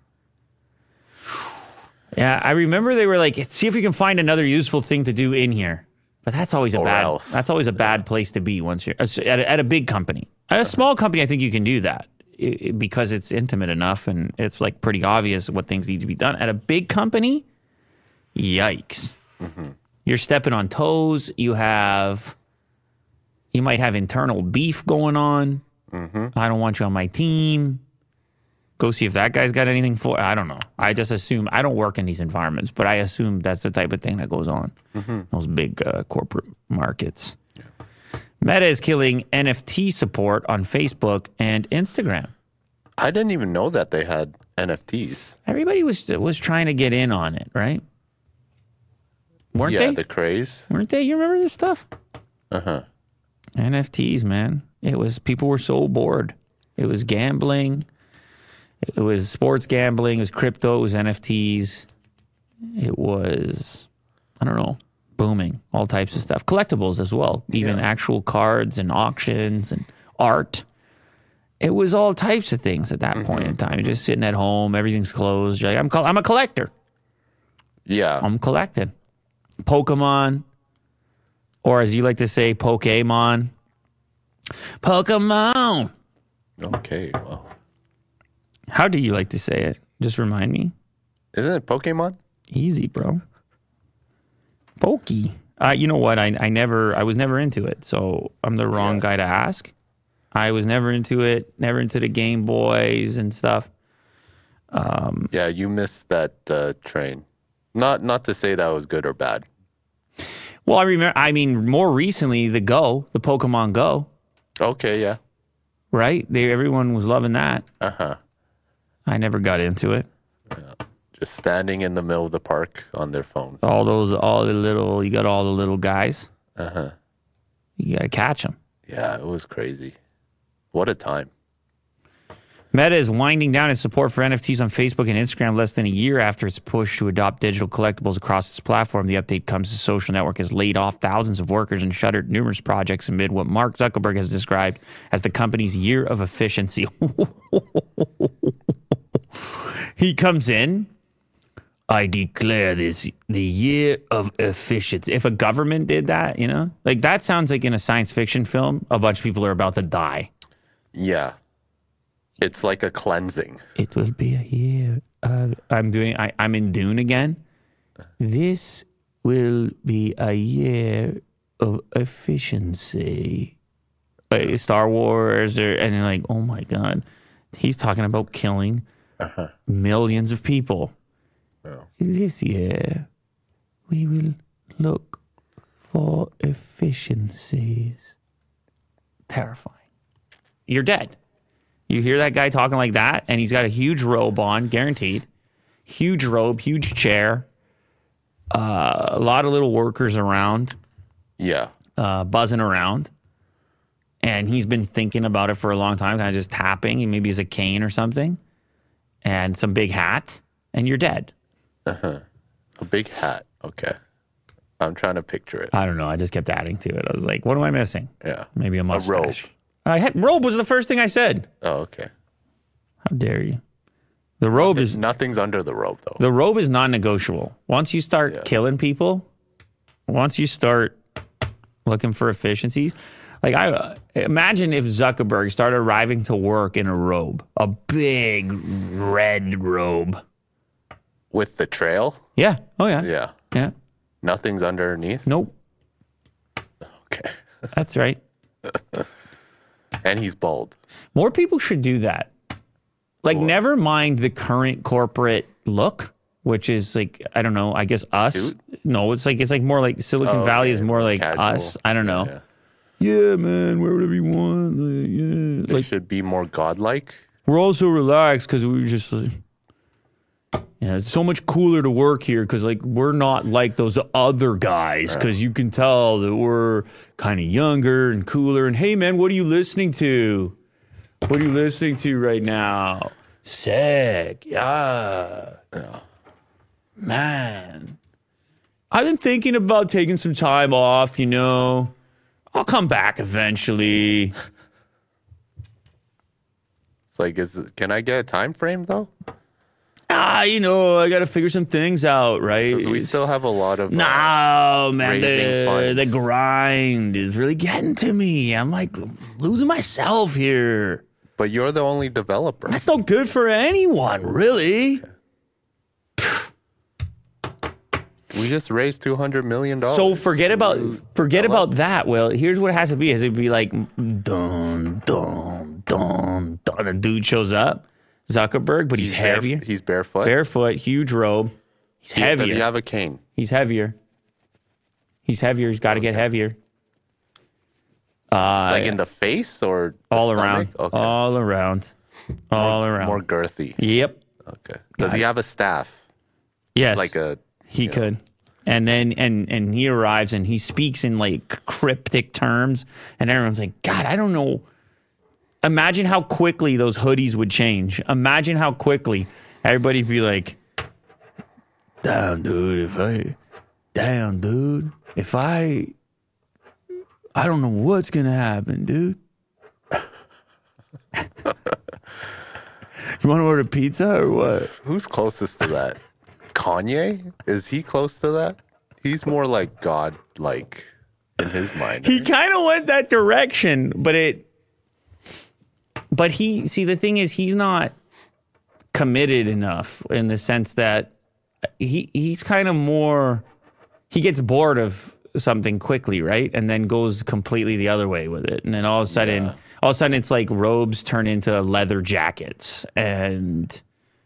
Yeah, I remember they were like, see if you can find another useful thing to do in here. But that's always a or bad else. That's always a bad yeah. place to be once you're at a, at a big company. At a small company, I think you can do that. It, because it's intimate enough and it's like pretty obvious what things need to be done. At a big company, yikes. Mm-hmm. You're stepping on toes. You have, you might have internal beef going on. Mm-hmm. I don't want you on my team. Go see if that guy's got anything for, I don't know. I just assume, I don't work in these environments, but I assume that's the type of thing that goes on. Mm-hmm. Those big uh, corporate markets. Yeah. Meta is killing N F T support on Facebook and Instagram. I didn't even know that they had N F Ts. Everybody was was trying to get in on it, right? Weren't yeah, they? Yeah, the craze. Weren't they? You remember this stuff? Uh-huh. N F Ts, man. It was, people were so bored. It was gambling. It was sports gambling. It was crypto. It was N F Ts. It was, I don't know, booming. All types of stuff. Collectibles as well. Even yeah. actual cards and auctions and art. It was all types of things at that mm-hmm. point in time. You're just sitting at home. Everything's closed. You're like, I'm, I'm a collector. Yeah. I'm collecting. Pokemon. Or as you like to say, Pokemon. Pokemon. Okay, well. How do you like to say it? Just remind me. Isn't it Pokemon? Easy, bro. Pokey. Uh, you know what? I I never I was never into it, so I'm the wrong yeah. guy to ask. I was never into it, never into the Game Boys and stuff. Um, yeah, you missed that uh, train. Not not to say that was good or bad. Well, I remember. I mean, more recently, the Go, the Pokemon Go. Okay, yeah. Right? They everyone was loving that. Uh huh. I never got into it. Yeah. Just standing in the middle of the park on their phone. All those, all the little, you got all the little guys. Uh huh. You got to catch them. Yeah, it was crazy. What a time. Meta is winding down its support for N F Ts on Facebook and Instagram less than a year after its push to adopt digital collectibles across its platform. The update comes as the social network has laid off thousands of workers and shuttered numerous projects amid what Mark Zuckerberg has described as the company's year of efficiency. He comes in I declare this the year of efficiency. If a government did that, you know, like that sounds like in a science fiction film, a bunch of people are about to die. Yeah. It's like a cleansing. It will be a year of, I'm doing, I, I'm in Dune again. This will be a year of efficiency. Like Star Wars, or, and you're like, oh my God, he's talking about killing uh-huh. millions of people. Oh. This year, we will look for efficiencies. Terrifying. You're dead. You hear that guy talking like that, and he's got a huge robe on, guaranteed. Huge robe, huge chair. Uh, a lot of little workers around. Yeah. Uh, buzzing around. And he's been thinking about it for a long time, kind of just tapping. He maybe has a cane or something. And some big hat. And you're dead. Uh-huh. A big hat. Okay. I'm trying to picture it. I don't know. I just kept adding to it. I was like, what am I missing? Yeah. Maybe a mustache. A robe. I had, robe was the first thing I said. Oh, okay. How dare you? The robe Nothing, is... Nothing's under the robe, though. The robe is non-negotiable. Once you start yeah. killing people, once you start looking for efficiencies... Like, I uh, imagine if Zuckerberg started arriving to work in a robe, a big red robe. With the trail? Yeah. Oh, yeah. Yeah. Yeah. Nothing's underneath? Nope. Okay. That's right. And he's bald. More people should do that. Like, cool. Never mind the current corporate look, which is like, I don't know, I guess us. Suit? No, it's like, it's like more like Silicon oh, Valley okay. is more like Casual. Us. I don't know. Yeah. Yeah, man, wear whatever you want. Like, yeah, they like, should be more godlike. We're also relaxed because we just, like, yeah, it's so much cooler to work here because, like, we're not like those other guys because right. you can tell that we're kind of younger and cooler. And hey, man, what are you listening to? What are you listening to right now? Sick, yeah, yeah. Man. I've been thinking about taking some time off, you know. I'll come back eventually. It's like, is it, can I get a time frame though? Ah, you know, I got to figure some things out, right? Because we still have a lot of no, uh, man. The, the grind is really getting to me. I'm like losing myself here. But you're the only developer. That's no good for anyone, really. We just raised two hundred million dollars. So forget about forget about that. Well, here's what it has to be. It has to be like, dun, dun, dun, dun. The dude shows up, Zuckerberg, but he's, he's heavier. Bare, he's barefoot. Barefoot, huge robe. He's he, heavier. Does he have a cane? He's heavier. He's heavier. He's got to okay. get heavier. Uh, like in the face or the all stomach? around? Okay. All around. All more, around. More girthy. Yep. Okay. Does got he it. have a staff? Yes. Like a... He you could. Know. And then and and he arrives and he speaks in like cryptic terms and everyone's like, God, I don't know. Imagine how quickly those hoodies would change. Imagine how quickly everybody'd be like, damn, dude, if I damn dude, if I I don't know what's gonna happen, dude. You wanna order pizza or what? Who's closest to that? Kanye? Is he close to that? He's more like God-like in his mind. He kind of went that direction, but it... But he... See, the thing is, he's not committed enough in the sense that he he's kind of more... He gets bored of something quickly, right? And then goes completely the other way with it. And then all of a sudden... Yeah. All of a sudden, it's like robes turn into leather jackets. And...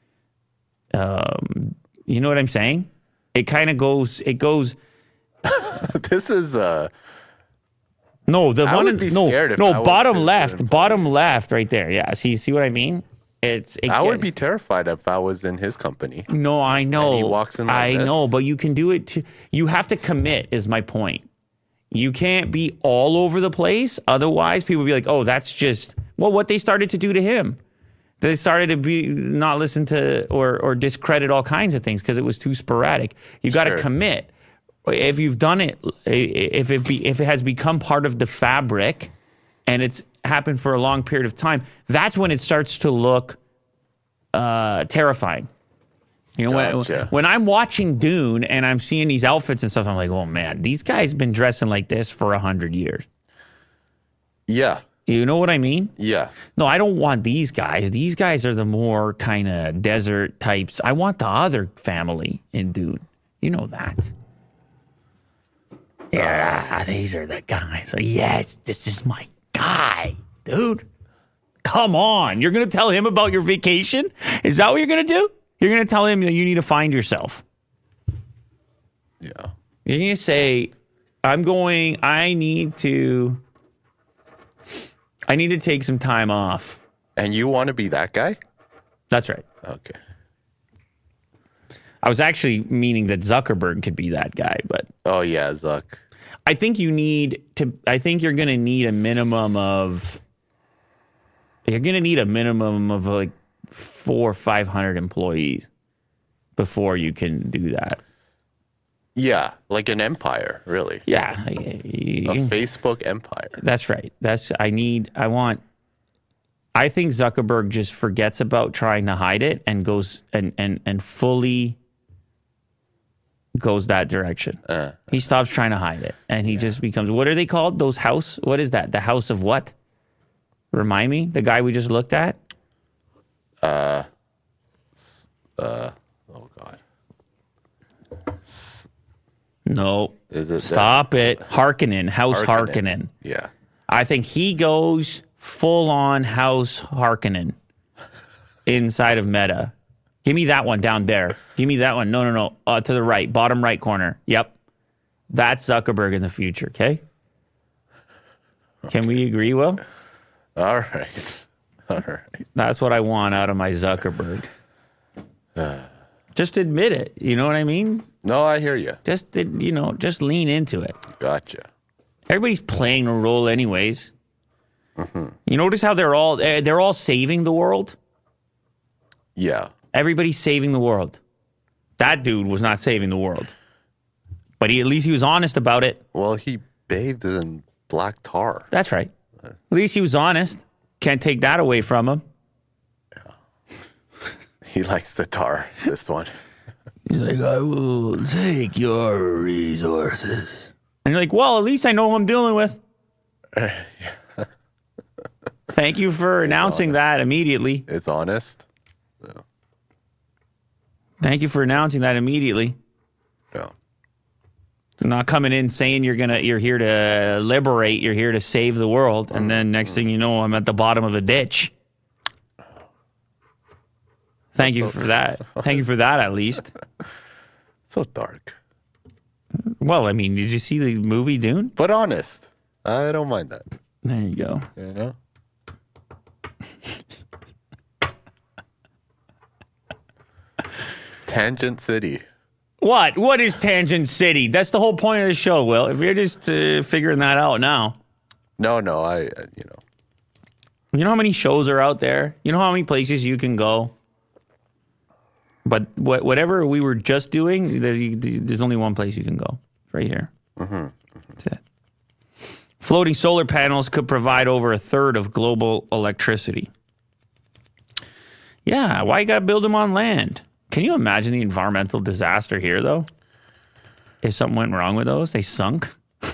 Um... You know what I'm saying? It kind of goes, it goes. This is, uh. No, the I one, would be no, scared if no, I bottom was left, bottom left right there. Yeah. See, see what I mean? It's, it I get, would be terrified if I was in his company. No, I know. And he walks in like I this. know, but you can do it too. You have to commit, is my point. You can't be all over the place. Otherwise, people will be like, oh, that's just, well, what they started to do to him. They started to be not listen to or or discredit all kinds of things because it was too sporadic. You got to sure. commit. If you've done it, if it be if it has become part of the fabric, and it's happened for a long period of time, that's when it starts to look uh, terrifying. You know, Gotcha. when, when I'm watching Dune and I'm seeing these outfits and stuff, I'm like, oh man, these guys been dressing like this for a hundred years. Yeah. You know what I mean? Yeah. No, I don't want these guys. These guys are the more kind of desert types. I want the other family in Dune. You know that. Yeah, these are the guys. Yes, this is my guy, dude. Come on. You're going to tell him about your vacation? Is that what you're going to do? You're going to tell him that you need to find yourself. Yeah. You're going to say, I'm going, I need to, I need to take some time off. And you want to be that guy? That's right. Okay. I was actually meaning that Zuckerberg could be that guy, but Oh, yeah, Zuck. I think you need to, I think you're going to need a minimum of, you're going to need a minimum of like four or five hundred employees before you can do that. Yeah, like an empire, really. Yeah. A Facebook empire. That's right. That's, I need, I want, I think Zuckerberg just forgets about trying to hide it and goes and, and, and fully goes that direction. Uh, he stops trying to hide it and he yeah. just becomes, what are they called? Those house, what is that? The house of what? Remind me, the guy we just looked at? Uh, uh, oh God. No. Is it Stop that? it. Harkonnen, House Harkonnen. Harkonnen. Yeah. I think he goes full on House Harkonnen inside of Meta. Give me that one down there. Give me that one. No, no, no. Uh, to the right, bottom right corner. Yep. That's Zuckerberg in the future, okay? Can we agree, Will? All right. All right. That's what I want out of my Zuckerberg. Just admit it. You know what I mean? No, I hear you. Just, you know, just lean into it. Gotcha. Everybody's playing a role anyways. Mm-hmm. You notice how they're all, they're all saving the world? Yeah. Everybody's saving the world. That dude was not saving the world. But he at least he was honest about it. Well, he bathed in black tar. That's right. At least he was honest. Can't take that away from him. Yeah. He likes the tar, this one. He's like, I will take your resources. And you're like, well, at least I know who I'm dealing with. Yeah. Thank you for announcing honest. that immediately. It's honest. Yeah. Thank you for announcing that immediately. Yeah. Not coming in saying you're gonna you're here to liberate, you're here to save the world, and mm-hmm. then next thing you know, I'm at the bottom of a ditch. Thank That's you so for that. Thank you for that, at least. So dark. Well, I mean, did you see the movie Dune? But honest. I don't mind that. There you go. You know? Tangent City. What? What is Tangent City? That's the whole point of the show, Will. If you're just uh, figuring that out now. No, no, I, uh, you know. You know how many shows are out there? You know how many places you can go? But what, whatever we were just doing, there's only one place you can go. Right here. Mm-hmm. Mm-hmm. That's it. Floating solar panels could provide over a third of global electricity. Yeah, why you got to build them on land? Can you imagine the environmental disaster here, though? If something went wrong with those, they sunk.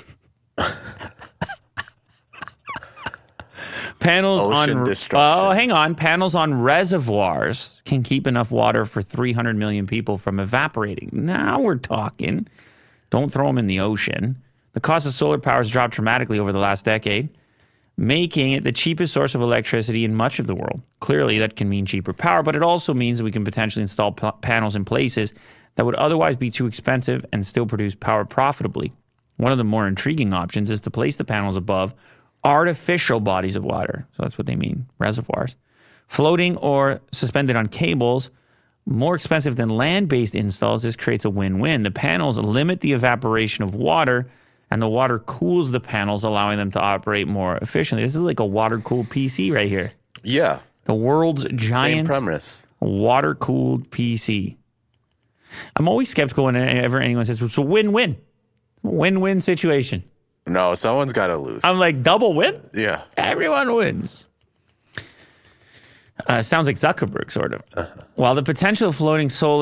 Panels Ocean on destruction. Oh, hang on. Panels on reservoirs can keep enough water for three hundred million people from evaporating. Now we're talking. Don't throw them in the ocean. The cost of solar power has dropped dramatically over the last decade, making it the cheapest source of electricity in much of the world. Clearly, that can mean cheaper power, but it also means that we can potentially install p- panels in places that would otherwise be too expensive and still produce power profitably. One of the more intriguing options is to place the panels above artificial bodies of water. So that's what they mean, reservoirs. Floating or suspended on cables, more expensive than land-based installs. This creates a win-win. The panels limit the evaporation of water, and the water cools the panels, allowing them to operate more efficiently. This is like a water-cooled P C right here. Yeah. The world's giant Same premise. water-cooled P C. I'm always skeptical whenever anyone says it's a win-win. Win-win situation. No, someone's got to lose. I'm like, double win? Yeah. Everyone wins. Uh, sounds like Zuckerberg, sort of. Uh-huh. While the potential of floating solar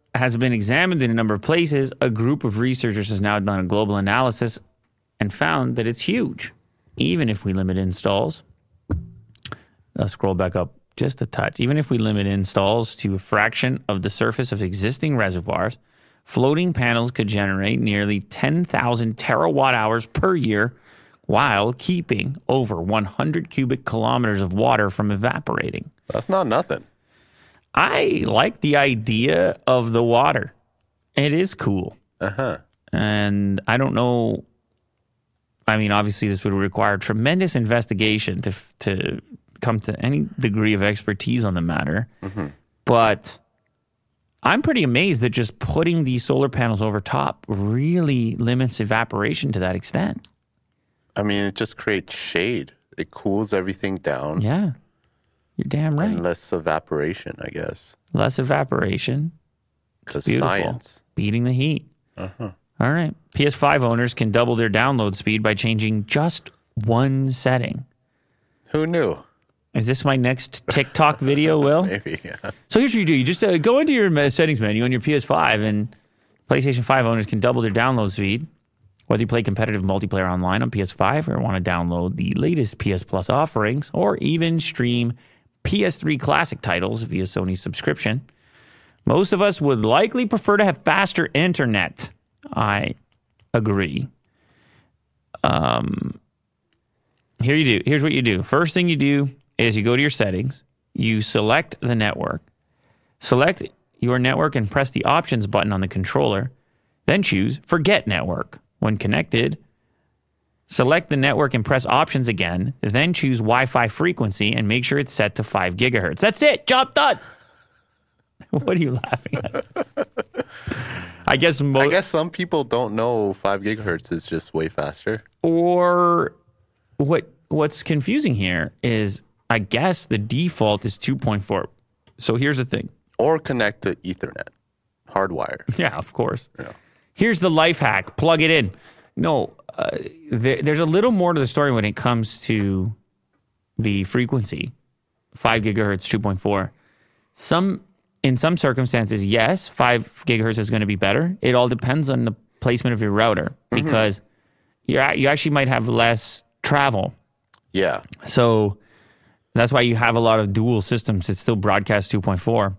has been examined in a number of places. A group of researchers has now done a global analysis and found that it's huge, even if we limit installs. I'll scroll back up just a touch. Even if we limit installs to a fraction of the surface of existing reservoirs, floating panels could generate nearly ten thousand terawatt hours per year while keeping over one hundred cubic kilometers of water from evaporating. That's not nothing. I like the idea of the water. It is cool. Uh-huh. And I don't know. I mean, obviously, this would require tremendous investigation to to come to any degree of expertise on the matter. Mm-hmm. But I'm pretty amazed that just putting these solar panels over top really limits evaporation to that extent. I mean, it just creates shade. It cools everything down. Yeah. You're damn right. And less evaporation, I guess. Less evaporation. Because science. Beating the heat. Uh-huh. All right. P S five owners can double their download speed by changing just one setting. Who knew? Is this my next TikTok video, Will? Maybe, yeah. So here's what you do. You just uh, go into your settings menu on your P S five, and PlayStation five owners can double their download speed. Whether you play competitive multiplayer online on P S five or want to download the latest P S Plus offerings, or even stream P S three classic titles via Sony's subscription, most of us would likely prefer to have faster internet. I agree. Um, here you do. Here's what you do. First thing you do is you go to your settings, you select the network, select your network and press the options button on the controller, then choose Forget Network. When connected, select the network and press options again, then choose Wi-Fi frequency and make sure it's set to five gigahertz. That's it. Job done. What are you laughing at? I guess mo- I guess some people don't know five gigahertz is just way faster. Or what? What's confusing here is, I guess the default is two point four. So here's the thing. Or connect to Ethernet, hardwire. Yeah, of course. Yeah. Here's the life hack. Plug it in. No, uh, there, there's a little more to the story when it comes to the frequency. five gigahertz, two point four. Some, in some circumstances, yes, five gigahertz is going to be better. It all depends on the placement of your router, because mm-hmm. you you actually might have less travel. Yeah. So that's why you have a lot of dual systems. It still broadcasts two point four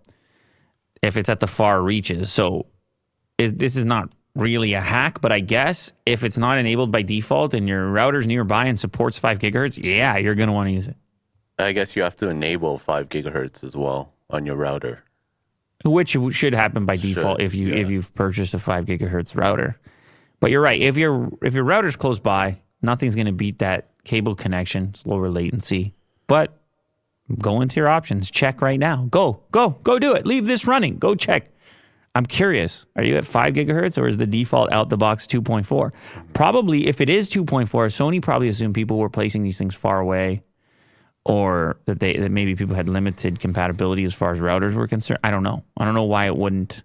if it's at the far reaches. So is this is not really a hack, but I guess if it's not enabled by default and your router's nearby and supports five gigahertz, yeah, you're going to want to use it. I guess you have to enable five gigahertz as well on your router. Which should happen by default should, if you yeah. if you've purchased a five gigahertz router. But you're right. If your if your router's close by, nothing's going to beat that cable connection. It's lower latency. But go into your options. Check right now. Go, go, go do it. Leave this running. Go check. I'm curious. Are you at five gigahertz or is the default out the box two point four? Probably, if it is two point four, Sony probably assumed people were placing these things far away, or that they that maybe people had limited compatibility as far as routers were concerned. I don't know. I don't know why it wouldn't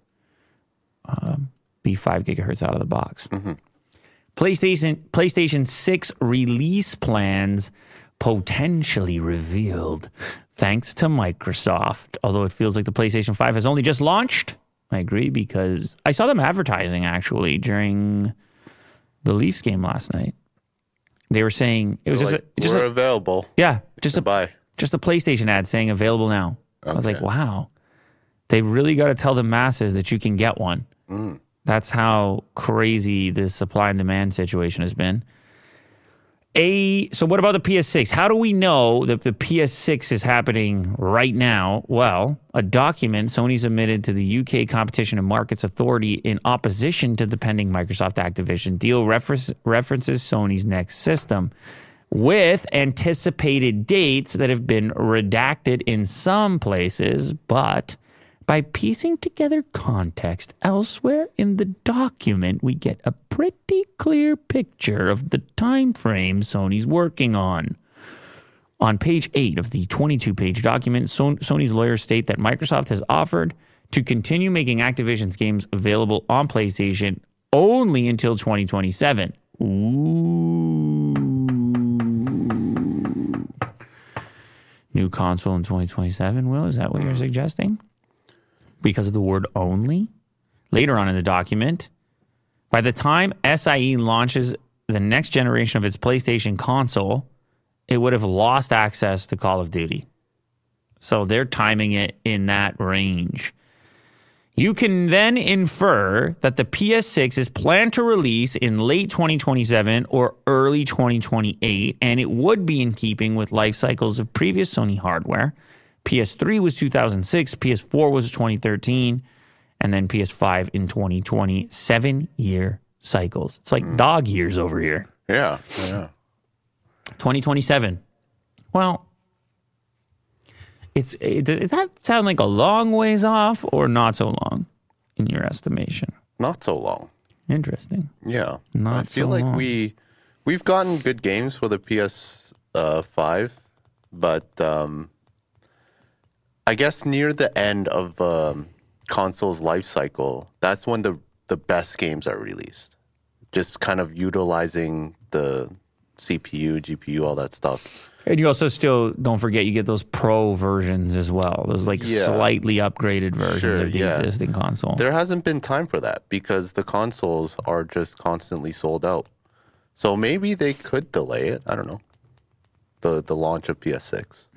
um, be five gigahertz out of the box. Mm-hmm. PlayStation PlayStation six release plans potentially revealed thanks to Microsoft. Although it feels like the PlayStation five has only just launched. I agree, because I saw them advertising actually during the Leafs game last night. They were saying it was They're just like, a, just we're a, available. Yeah, just a buy. just a PlayStation ad saying available now. Okay. I was like, wow, they really got to tell the masses that you can get one. Mm. That's how crazy the supply and demand situation has been. A so what about the P S six? How do we know that the P S six is happening right now? Well, a document Sony submitted to the U K Competition and Markets Authority in opposition to the pending Microsoft Activision deal reference, references Sony's next system, with anticipated dates that have been redacted in some places, but by piecing together context elsewhere in the document, we get a pretty clear picture of the time frame Sony's working on. On page eight of the twenty-two page document, Sony's lawyers state that Microsoft has offered to continue making Activision's games available on PlayStation only until twenty twenty-seven. Ooh. New console in twenty twenty-seven, Will? Is that what you're suggesting? Because of the word only? later on in the document, by the time S I E launches the next generation of its PlayStation console, it would have lost access to Call of Duty. So they're timing it in that range. You can then infer that the P S six is planned to release in late twenty twenty-seven or early twenty twenty-eight, and it would be in keeping with life cycles of previous Sony hardware. P S three was two thousand six, P S four was twenty thirteen, and then P S five in twenty twenty. Seven-year cycles. It's like mm. dog years over here. Yeah, yeah. twenty twenty-seven. Well, It's it, does that sound like a long ways off or not so long in your estimation? Not so long. Interesting. Yeah. Not I feel so like long. we we've gotten good games for the P S five, but um, I guess near the end of um, console's life cycle, that's when the the best games are released. Just kind of utilizing the C P U, G P U, all that stuff. And you also still, don't forget, you get those pro versions as well. Those like Yeah. slightly upgraded versions Sure, of the yeah. existing console. There hasn't been time for that because the consoles are just constantly sold out. So maybe they could delay it. I don't know. The the launch of P S six.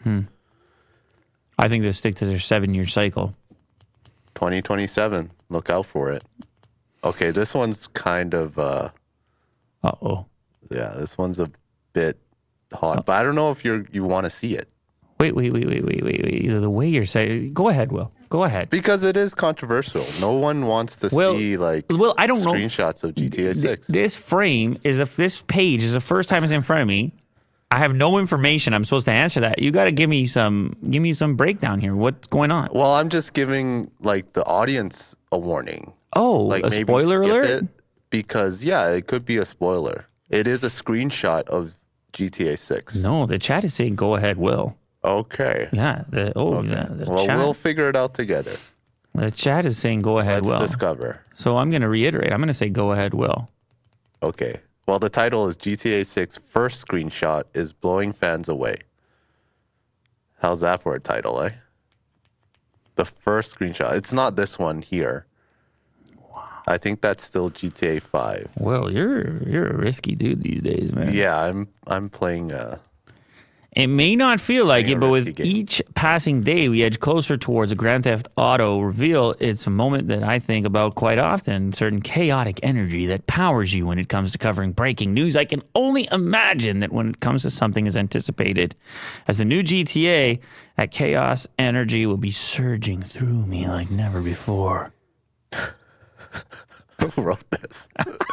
I think they stick to their seven-year cycle. twenty twenty-seven. Look out for it. Okay, this one's kind of, uh, Uh-oh. yeah, this one's a bit hot. But I don't know if you're you want to see it. Wait, wait, wait, wait, wait, wait, wait. The way you're saying... Go ahead, Will. Go ahead. Because it is controversial. No one wants to Well- see, like, Well, I don't know. screenshots of G T A six. This frame is, if this page is the first time it's in front of me, I have no information. I'm supposed to answer that. You got to give me some, give me some breakdown here. What's going on? Well, I'm just giving, like, the audience a warning. Oh, Like, a maybe spoiler skip alert? it because, yeah, it could be a spoiler. It is a screenshot of G T A six. No, the chat is saying go ahead, Will. Okay. Yeah. The, oh, Okay. yeah. The Well, chat, we'll figure it out together. the chat is saying go ahead, Let's Will. discover. So I'm going to reiterate. I'm going to say go ahead, Will. Okay. Well, the title is G T A six first screenshot is blowing fans away. How's that for a title, eh? The first screenshot. It's not this one here. Wow. I think that's still G T A five. Well, you're you're a risky dude these days, man. Yeah, I'm I'm playing uh It may not feel like Playing it, a but risky with game. each passing day we edge closer towards a Grand Theft Auto reveal. It's a moment that I think about quite often. Certain chaotic energy that powers you when it comes to covering breaking news. I can only imagine that when it comes to something as anticipated as the new G T A, that chaos energy will be surging through me like never before. who wrote this?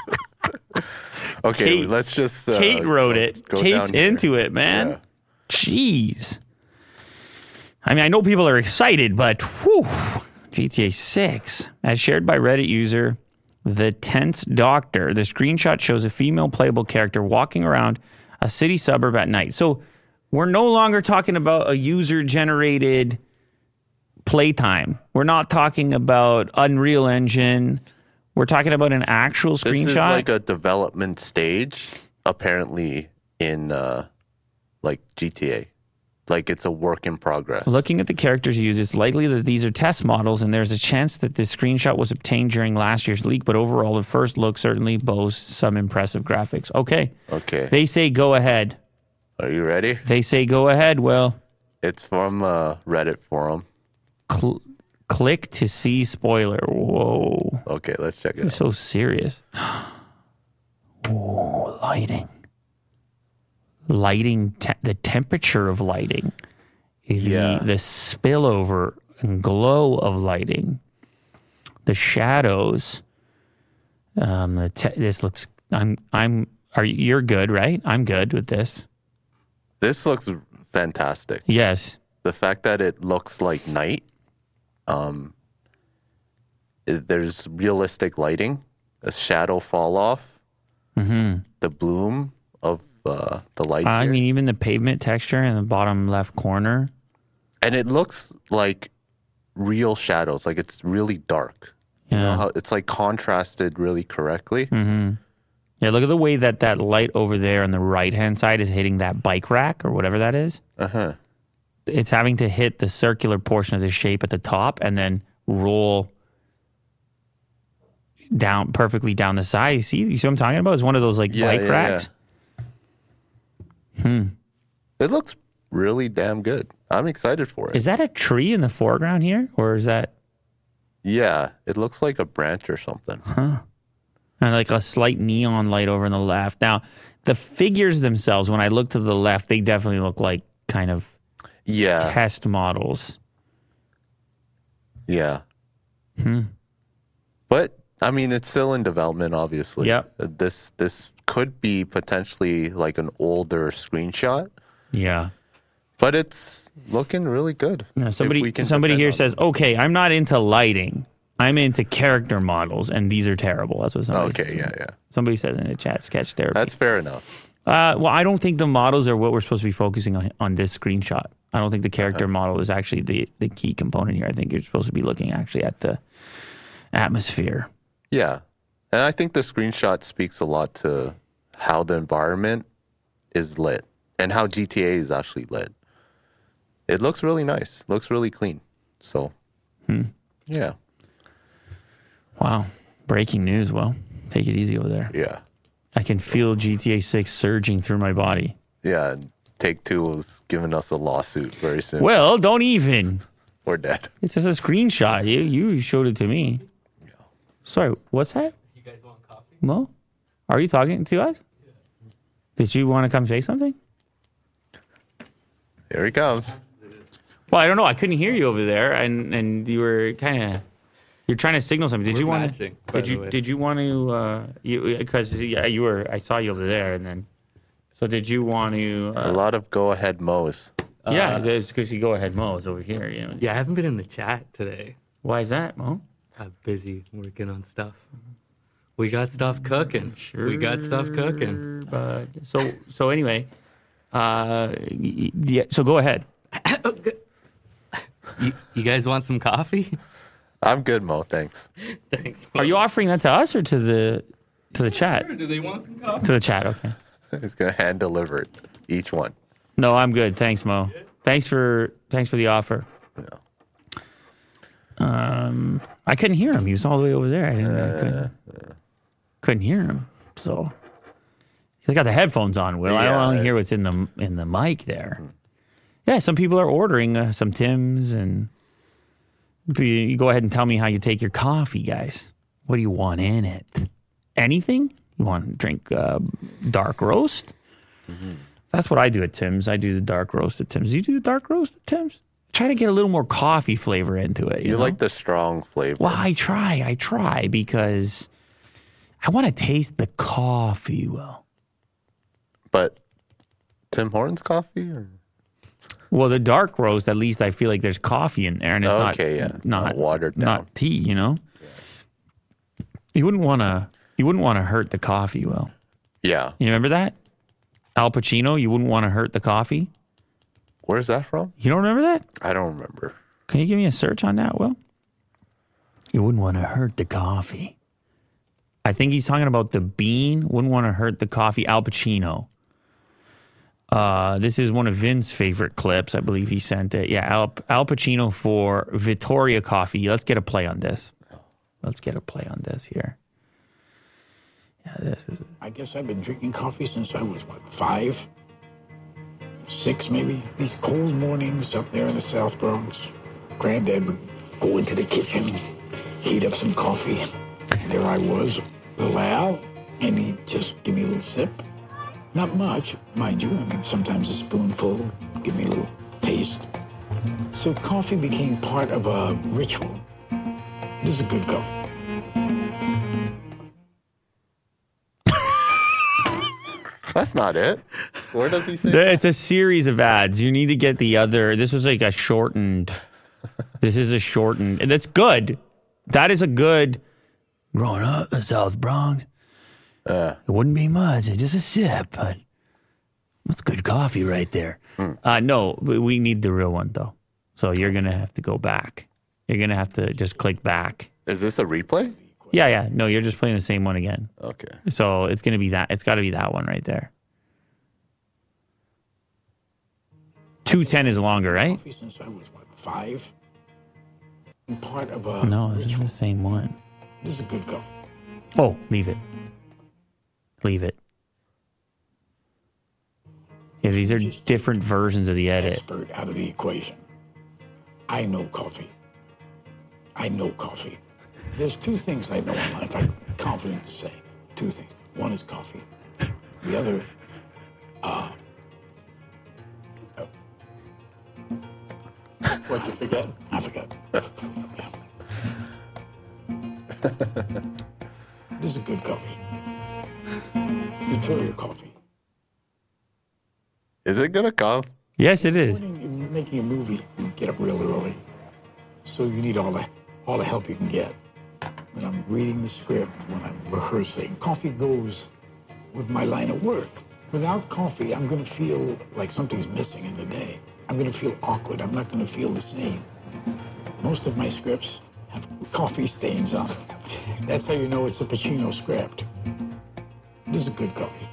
Okay, Kate- let's just uh, Kate wrote go- it. go Kate's down here. into it, man. Yeah. Jeez. I mean, I know people are excited, but whew, G T A six, as shared by Reddit user The Tense Doctor, the screenshot shows a female playable character walking around a city suburb at night. So we're no longer talking about a user-generated playtime. We're not talking about Unreal Engine. We're talking about an actual This screenshot. is like a development stage, apparently, in uh, like G T A. Like it's a work in progress. Looking at the characters used, it's likely that these are test models, and there's a chance that this screenshot was obtained during last year's leak, but overall, the first look certainly boasts some impressive graphics. Okay. Okay. They say go ahead. Are you ready? They say go ahead, Will. It's from a Reddit forum. Cl- click to see spoiler. Whoa. Okay, let's check it You're out. so serious. Ooh, lighting. Lighting, te- the temperature of lighting. The, Yeah. the spillover and glow of lighting. The shadows. Um, the te- this looks, I'm, I'm, are you, you're good, right? I'm good with this. This looks fantastic. Yes. The fact that it looks like night. Um, it- there's realistic lighting, a shadow fall off, Mm-hmm. the bloom of uh, the lights I here. mean, even the pavement texture in the bottom left corner. And it looks like real shadows, like it's really dark. You know Yeah. how it's like contrasted really correctly. Mm-hmm. Yeah, look at the way that that light over there on the right-hand side is hitting that bike rack or whatever that is. Uh-huh. It's having to hit the circular portion of the shape at the top and then roll down perfectly down the side. You see, you see what I'm talking about? It's one of those like Yeah, bike yeah, racks. yeah. It looks really damn good. I'm excited for it. Is that a tree in the foreground here, or is that Yeah, it looks like a branch or something. and like a slight neon light over on the left? Now, the figures themselves, when I look to the left, they definitely look like kind of Yeah, test models. yeah. Hmm. But I mean, it's still in development, obviously. Yep. Uh, This this could be potentially like an older screenshot, Yeah. but it's looking really good. Now, if somebody we can somebody depend here on says, them. "Okay, I'm not into lighting. I'm into character models, and these are terrible." That's what somebody Okay, says. yeah, yeah. Somebody says in the chat, sketch therapy. That's fair enough. Uh, well, I don't think the models are what we're supposed to be focusing on on this screenshot. I don't think the character Uh-huh. model is actually the, the key component here. I think you're supposed to be looking actually at the atmosphere. Yeah. And I think the screenshot speaks a lot to how the environment is lit and how G T A is actually lit. It looks really nice. Looks really clean. So, Hmm. yeah. Wow. Breaking news. Well, take it easy over there. Yeah. I can feel G T A six surging through my body. Yeah. and Take Two is giving us a lawsuit very soon. Well, don't even. We're dead. It's just a screenshot. You you showed it to me. Yeah. Sorry, what's that? You guys want coffee? Mo? Are you talking to us? Did you want to come say something? Here he comes. Well, I don't know. I couldn't hear you over there, and, and you were kind of you're trying to signal something. Did We're you want matching, to? by Did the you way. did you want to? Uh, you because yeah, you were. I saw you over there, and then. So did you want to? A Uh, lot of go ahead mows. yeah, because you go ahead, Mo is over here. You know. Yeah, I haven't been in the chat today. Why is that, Mo? I'm busy working on stuff. We got stuff cooking. We got stuff cooking. But so so anyway, uh, y- y- yeah. So go ahead. You, you guys want some coffee? I'm good, Mo. Thanks. Thanks. Are you offering that to us or to the to the chat? Sure, do they want some coffee? To the chat, okay. He's gonna hand deliver it, each one. No, I'm good. Thanks, Mo. Thanks for thanks for the offer. Yeah. Um, I couldn't hear him. He was all the way over there. I, didn't, I couldn't, couldn't hear him. So he's got the headphones on. Will I Yeah. only hear what's in the in the mic there? Yeah, some people are ordering uh, some Tims, and you, you go ahead and tell me how you take your coffee, guys. What do you want in it? Anything? You want to drink uh, dark roast? Mm-hmm. That's what I do at Tim's. I do the dark roast at Tim's. You do the dark roast at Tim's? Try to get a little more coffee flavor into it. You, You know? like the strong flavor. Well, I try. I try because I want to taste the coffee. Well, But Tim Hortons coffee? Or? well, the dark roast. At least I feel like there's coffee in there, and it's Okay, not yeah. not Not watered down. not tea. You know, you wouldn't want to. You wouldn't want to hurt the coffee. Well, Yeah. you remember that Al Pacino? You wouldn't want to hurt the coffee. Where's that from? You don't remember that? I don't remember. Can you give me a search on that, Will? You wouldn't want to hurt the coffee. I think he's talking about the bean. Wouldn't want to hurt the coffee. Al Pacino. Uh, this is one of Vince's favorite clips. I believe he sent it. Yeah, Al, Al Pacino for Vittoria Coffee. Let's get a play on this. Let's get a play on this here. Yeah, this is. I guess I've been drinking coffee since I was, what, five? Six, maybe? These cold mornings up there in the South Bronx, Granddad would go into the kitchen, heat up some coffee. And there I was, little Al, and he'd just give me a little sip. Not much, mind you. I mean, sometimes a spoonful, give me a little taste. So coffee became part of a ritual. This is a good coffee. That's not it. Where does he say? It's a series of ads. You need to get the other. This was like a shortened. This is a shortened. And that's good. That is a good. Growing up in South Bronx, Uh, it wouldn't be much. Just a sip, but that's good coffee right there. Uh, no, we we need the real one though. So you're gonna have to go back. You're gonna have to just click back. is this a replay? Yeah, yeah. No, you're just playing the same one again. Okay. So it's gonna be that. It's got to be that one right there. two ten is longer, right? Coffee since I was, what, five? And part of a No, this is ritual. the same one. This is a good coffee. Oh, leave it. Leave it. Yeah, these are different versions of the edit. Expert out of the equation. I know coffee. I know coffee. There's two things I know in life I'm confident to say. Two things. One is coffee. The other, uh... oh. What'd you forget? I forgot. Yeah. This is good coffee. Victoria coffee. Is it gonna come? Yes, it is. When you're making a movie, you get up real early. So you need all the, all the help you can get. When I'm reading the script, when I'm rehearsing, coffee goes with my line of work. Without coffee, I'm gonna feel like something's missing in the day. I'm gonna feel awkward. I'm not gonna feel the same. Most of my scripts have coffee stains on them. That's how you know it's a Pacino script. This is good coffee.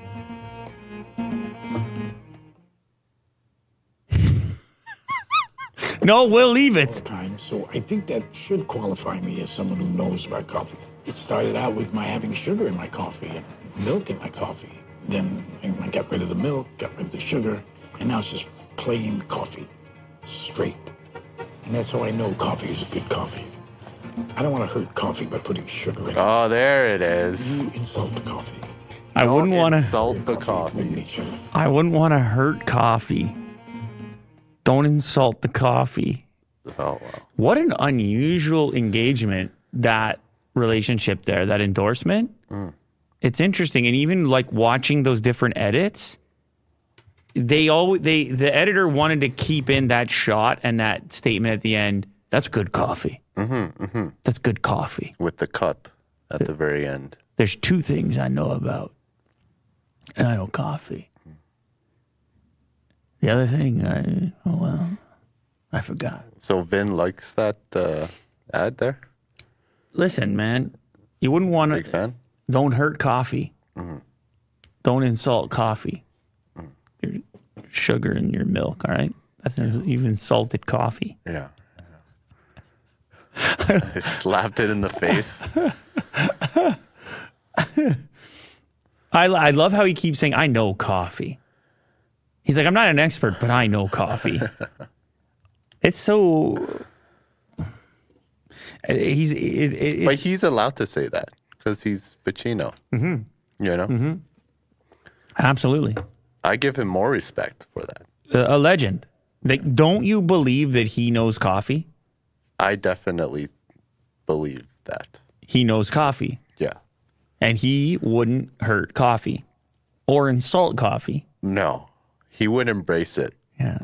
No, we'll leave it. Time, so I think that should qualify me as someone who knows about coffee. It started out with my having sugar in my coffee and milk in my coffee. Then I got rid of the milk, got rid of the sugar, and now it's just plain coffee, straight. And that's how I know coffee is a good coffee. I don't want to hurt coffee by putting sugar in it. Oh, there it is. You insult the coffee. I wouldn't want to. Insult the Wouldn't coffee. need sugar. I wouldn't want to hurt coffee. Don't insult the coffee. Oh, wow. What an unusual engagement, that relationship there, that endorsement. Mm. It's interesting. And even like watching those different edits, they all they the editor wanted to keep in that shot and that statement at the end. That's good coffee. Mm-hmm, mm-hmm. That's good coffee. With the cup at the, the very end. There's two things I know about. And I know coffee. The other thing, I, oh well, I forgot. So Vin likes that uh, ad there? Listen, man, you wouldn't want Big to. fan? Don't hurt coffee. Mm-hmm. Don't insult coffee. Mm. Your sugar in your milk, all right? That's you've insulted coffee. Yeah. yeah. He slapped it in the face. I, I love how he keeps saying, I know coffee. He's like, I'm not an expert, but I know coffee. It's so... He's, it, it, But he's allowed to say that because he's Pacino. Mm-hmm. You know? Mm-hmm. Absolutely. I give him more respect for that. A, a legend. Like, don't you believe that he knows coffee? I definitely believe that. He knows coffee. Yeah. And he wouldn't hurt coffee or insult coffee. No. He would embrace it. Yeah.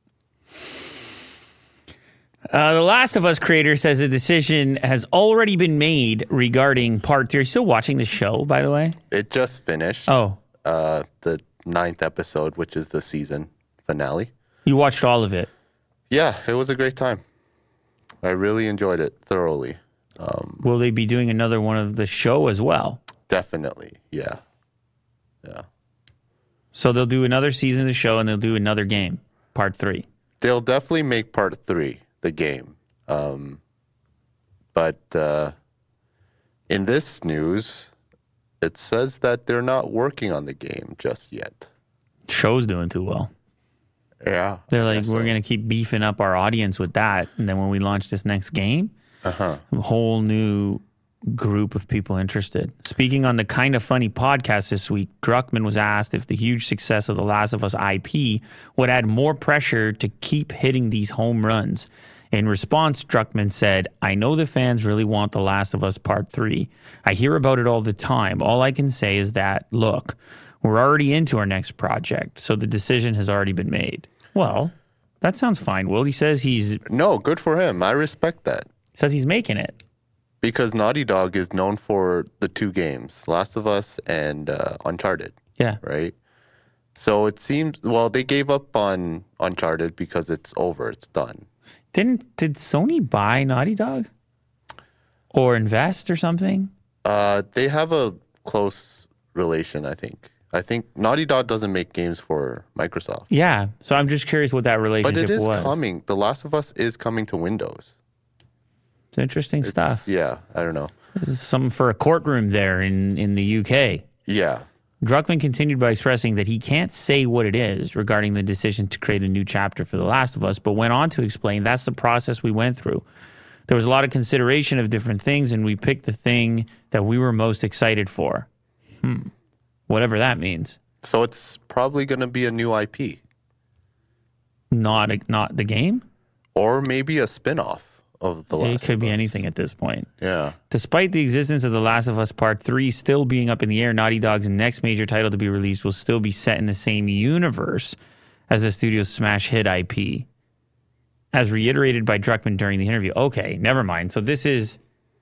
Uh, the Last of Us creator says a decision has already been made regarding part three. Are you still watching the show, by the way? It just finished. Oh. Uh, the ninth episode, which is the season finale. You watched all of it? Yeah, it was a great time. I really enjoyed it thoroughly. Um, Will they be doing another one of the show as well? Definitely, yeah. Yeah. So they'll do another season of the show and they'll do another game, part three. They'll definitely make part three, the game. Um, but uh, in this news, it says that they're not working on the game just yet. Show's doing too well. Yeah. They're like, guess we're so. going to keep beefing up our audience with that. And then when we launch this next game, Uh-huh. a whole new group of people interested. Speaking on the Kind of Funny podcast this week, Druckmann was asked if the huge success of The Last of Us I P would add more pressure to keep hitting these home runs. In response, Druckmann said, I know the fans really want The Last of Us Part three. I hear about it all the time. All I can say is that, look, we're already into our next project, so the decision has already been made. Well, that sounds fine, Will. He says he's No, good for him. I respect that. says he's making it. Because Naughty Dog is known for the two games, Last of Us and uh, Uncharted, Yeah. right? So it seems, well, they gave up on Uncharted because it's over, it's done. Didn't did Sony buy Naughty Dog or invest or something? Uh, they have a close relation, I think. I think Naughty Dog doesn't make games for Microsoft. Yeah. So I'm just curious what that But relationship it is was. coming. The Last of Us is coming to Windows. It's interesting It's- stuff. Yeah, I don't know. This is something for a courtroom there in, in the U K. Yeah. Druckmann continued by expressing that he can't say what it is regarding the decision to create a new chapter for The Last of Us, but went on to explain that's the process we went through. There was a lot of consideration of different things, and we picked the thing that we were most excited for. Hmm. Whatever that means. So it's probably going to be a new I P. Not a, not the game? Or maybe a spin-off of The Last of Us. It could be anything at this point. Yeah. Despite the existence of The Last of Us Part three still being up in the air, Naughty Dog's next major title to be released will still be set in the same universe as the studio's smash hit I P. As reiterated by Druckmann during the interview. Okay, never mind. So this is...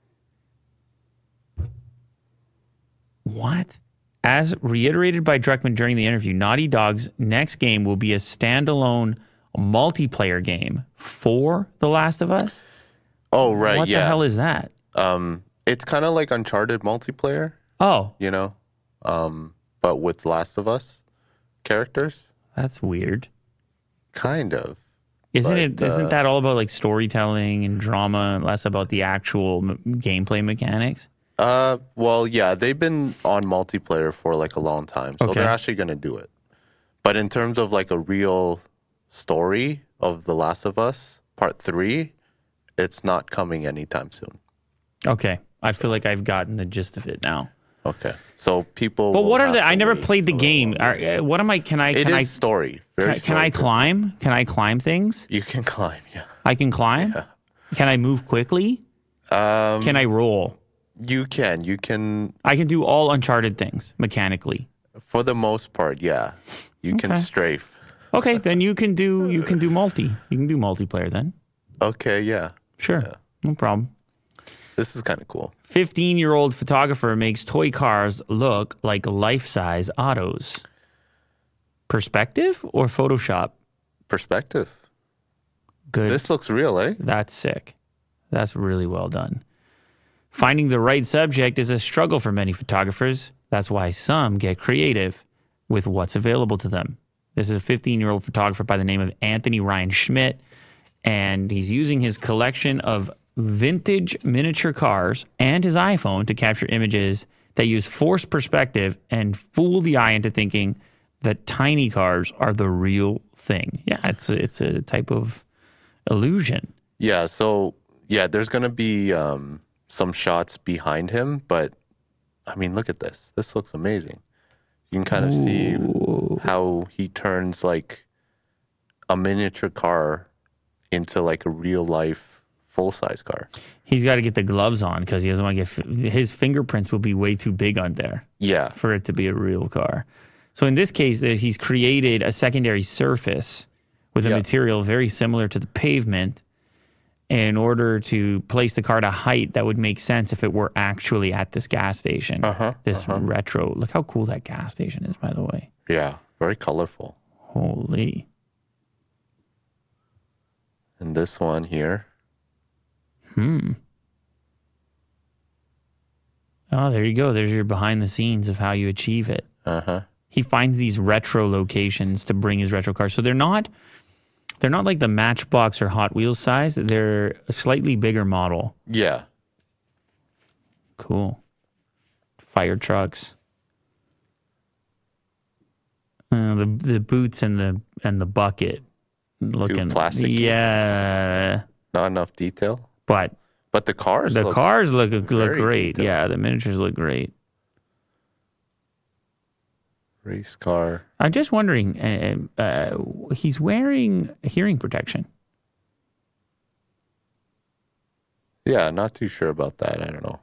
What? As reiterated by Druckmann during the interview, Naughty Dog's next game will be a standalone multiplayer game for The Last of Us? Oh, right, What yeah. the hell is that? Um, it's kind of like Uncharted multiplayer, Oh, you know, um, but with Last of Us characters. that's weird. Kind of. Isn't But, it? Isn't uh, that all about like storytelling and drama, and less about the actual m- gameplay mechanics? Uh, well, yeah, they've been on multiplayer for like a long time, so Okay. they're actually going to do it. But in terms of like a real story of The Last of Us Part three, it's not coming anytime soon. Okay, I feel like I've gotten the gist of it now. Okay, so people. But will what are have the? to I never wait played the a little game. longer. Are, uh, what am I? Can I? It Can is I? story. Can, Very can I story. climb? Can I climb things? You can climb. Yeah. I can climb. Can I move quickly? Um, Can I roll? you can. You can. I can do all Uncharted things mechanically. For the most part, yeah. You can Okay. strafe. Okay, then you can do you can do multi. You can do multiplayer then. Okay, yeah. Sure, no problem. This is kind of cool. fifteen-year-old photographer makes toy cars look like life-size autos. Perspective or Photoshop? Perspective. Good. This looks real, eh? That's sick. That's really well done. Finding the right subject is a struggle for many photographers. That's why some get creative with what's available to them. This is a fifteen-year-old photographer by the name of Anthony Ryan Schmidt, and he's using his collection of vintage miniature cars and his iPhone to capture images that use forced perspective and fool the eye into thinking that tiny cars are the real thing. Yeah, it's a, it's a type of illusion. Yeah, so, yeah, there's going to be um, some shots behind him, but, I mean, look at this. This looks amazing. You can kind of see how he turns, like, a miniature car into, like, a real-life full-size car. He's got to get the gloves on because he doesn't want to get f- his fingerprints will be way too big on there Yeah. for it to be a real car. So in this case, uh, he's created a secondary surface with a Yeah. material very similar to the pavement in order to place the car at a height that would make sense if it were actually at this gas station. Uh-huh, This retro. Look how cool that gas station is, by the way. Yeah, very colorful. Holy. And this one here. Hmm. Oh, there you go. There's your behind the scenes of how you achieve it. Uh-huh. He finds these retro locations to bring his retro cars. So they're not they're not like the Matchbox or Hot Wheels size. They're a slightly bigger model. Yeah. Cool. Fire trucks. Uh, the the boots and the and the bucket looking plastic-y. Yeah. Not enough detail. But But the cars the look cars look look very great. detailed. Yeah, the miniatures look great. race car. I'm just wondering, uh, uh, he's wearing hearing protection. Yeah, not too sure about that. I don't know.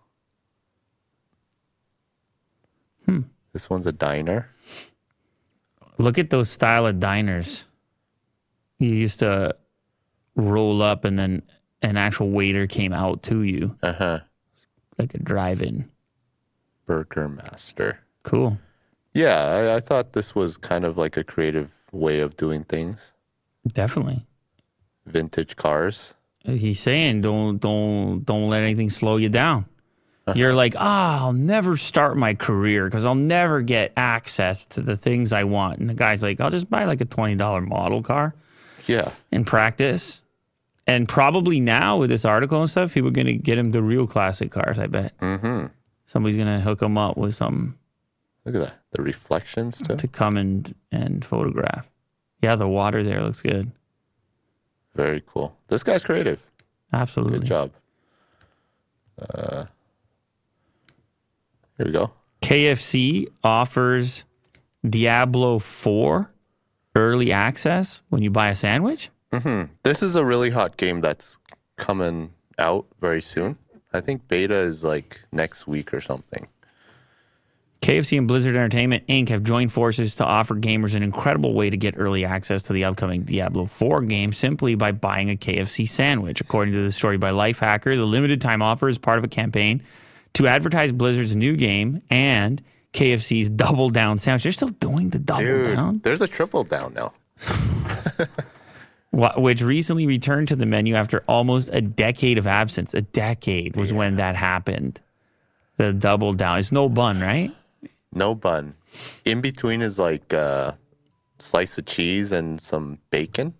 Hmm. This one's a diner. Look at those style of diners. You used to roll up and then an actual waiter came out to you, Uh-huh. like a drive-in. Burger Master. Cool. Yeah, I, I thought this was kind of like a creative way of doing things. Definitely. Vintage cars. He's saying don't don't don't let anything slow you down. You're like, ah, I'll never start my career because I'll never get access to the things I want. And the guy's like, I'll just buy like a twenty dollars model car Yeah. and practice. And probably now with this article and stuff, people are going to get him the real classic cars, I bet. Mm-hmm. Somebody's going to hook him up with some Look at that. The reflections, too. to come and, and photograph. Yeah, the water there looks good. Very cool. This guy's creative. Absolutely. Good job. Uh, here we go. K F C offers Diablo four early access when you buy a sandwich. Mm-hmm. This is a really hot game that's coming out very soon. I think beta is like next week or something. K F C and Blizzard Entertainment, Incorporated have joined forces to offer gamers an incredible way to get early access to the upcoming Diablo four game simply by buying a K F C sandwich. According to the story by Lifehacker, the limited time offer is part of a campaign to advertise Blizzard's new game and K F C's Double Down sandwich. They're still doing the Double Dude, Down? there's a triple down now. Which recently returned to the menu after almost a decade of absence. A decade was yeah. when that happened. The Double Down. It's no bun, right? No bun. In between is like a slice of cheese and some bacon.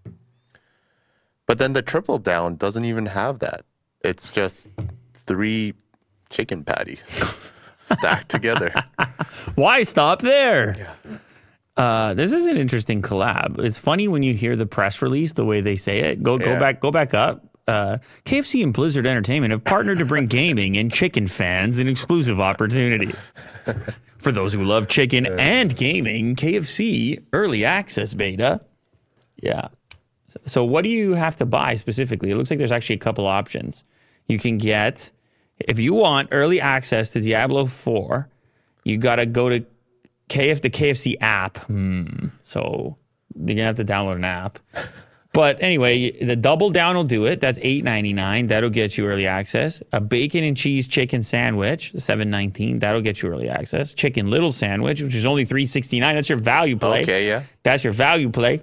But then the triple down doesn't even have that. It's just three chicken patties stacked together. Why stop there? Yeah. Uh, this is an interesting collab. It's funny when you hear the press release, the way they say it. Go, go yeah. back, go back up. Uh, K F C and Blizzard Entertainment have partnered to bring gaming and chicken fans an exclusive opportunity. For those who love chicken and gaming, K F C early access beta. Yeah. So what do you have to buy specifically? It looks like there's actually a couple options. You can get, if you want early access to Diablo four, you got to go to K F the K F C app. Hmm. So you're going to have to download an app. But anyway, the Double Down will do it. That's eight ninety-nine. That'll get you early access. A bacon and cheese chicken sandwich, seven nineteen. That'll get you early access. Chicken Little sandwich, which is only three sixty-nine. That's your value play. Okay, yeah. That's your value play.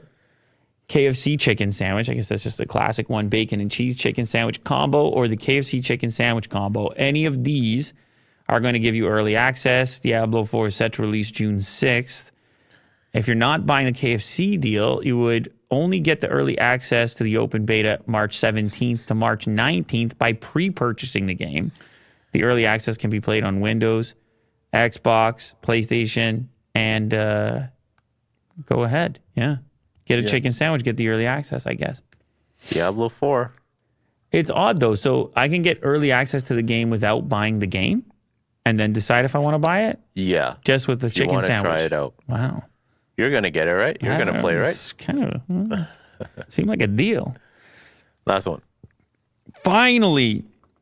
K F C chicken sandwich. I guess that's just the classic one. Bacon and cheese chicken sandwich combo or the K F C chicken sandwich combo. Any of these are going to give you early access. Diablo four is set to release June sixth. If you're not buying the K F C deal, you would only get the early access to the open beta March seventeenth to March nineteenth by pre-purchasing the game. The early access can be played on Windows, Xbox, PlayStation, and uh, go ahead. Yeah. Get a yeah. chicken sandwich, get the early access, I guess. Diablo four. It's odd, though. So I can get early access to the game without buying the game and then decide if I want to buy it? Yeah. Just with the if chicken you sandwich. Try it out. Wow. You're going to get it, right? You're going to play, right? It's kind of hmm, seemed like a deal. Last one. Finally,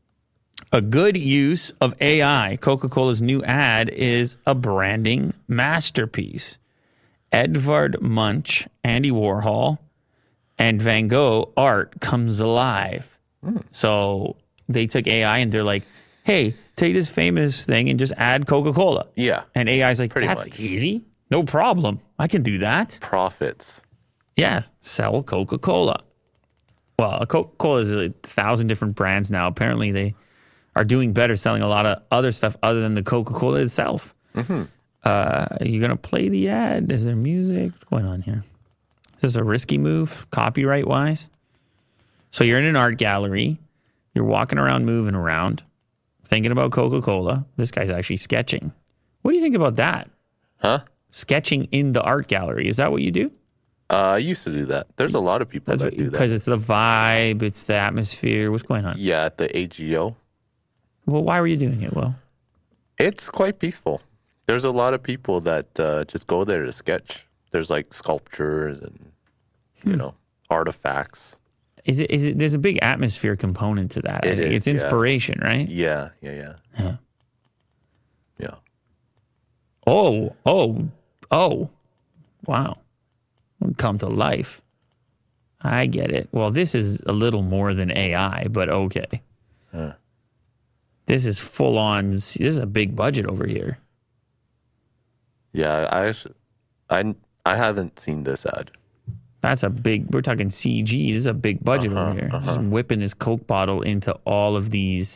a good use of A I. Coca-Cola's new ad is a branding masterpiece. Edvard Munch, Andy Warhol, and Van Gogh art comes alive. Mm. So they took A I and they're like, hey, take this famous thing and just add Coca-Cola. Yeah. And A I's like, Pretty that's much. easy. No problem. I can do that. Profits. Yeah. Sell Coca-Cola. Well, Coca-Cola is a thousand different brands now. Apparently they are doing better selling a lot of other stuff other than the Coca-Cola itself. Mm-hmm. Uh, are you going to play the ad? Is there music? What's going on here? Is this a risky move, copyright-wise? So you're in an art gallery. You're walking around, moving around, thinking about Coca-Cola. This guy's actually sketching. What do you think about that? Huh? Sketching in the art gallery. Is that what you do? Uh, I used to do that. There's a lot of people That's that what, do that. Because it's the vibe, it's the atmosphere. What's going on? Yeah, at the A G O. Well, why were you doing it, Will? It's quite peaceful. There's a lot of people that uh, just go there to sketch. There's like sculptures and, you hmm. know, artifacts. Is it? Is it? There's a big atmosphere component to that. It is, It's inspiration, yeah. right? Yeah, yeah, yeah. Yeah. Yeah. Oh, oh, oh. Wow. Come to life. I get it. Well, this is a little more than A I, but okay. Huh. This is full on. This is a big budget over here. Yeah, I, I, I haven't seen this ad. That's a big, we're talking C G. This is a big budget uh-huh, over here. Uh-huh. Just whipping this Coke bottle into all of these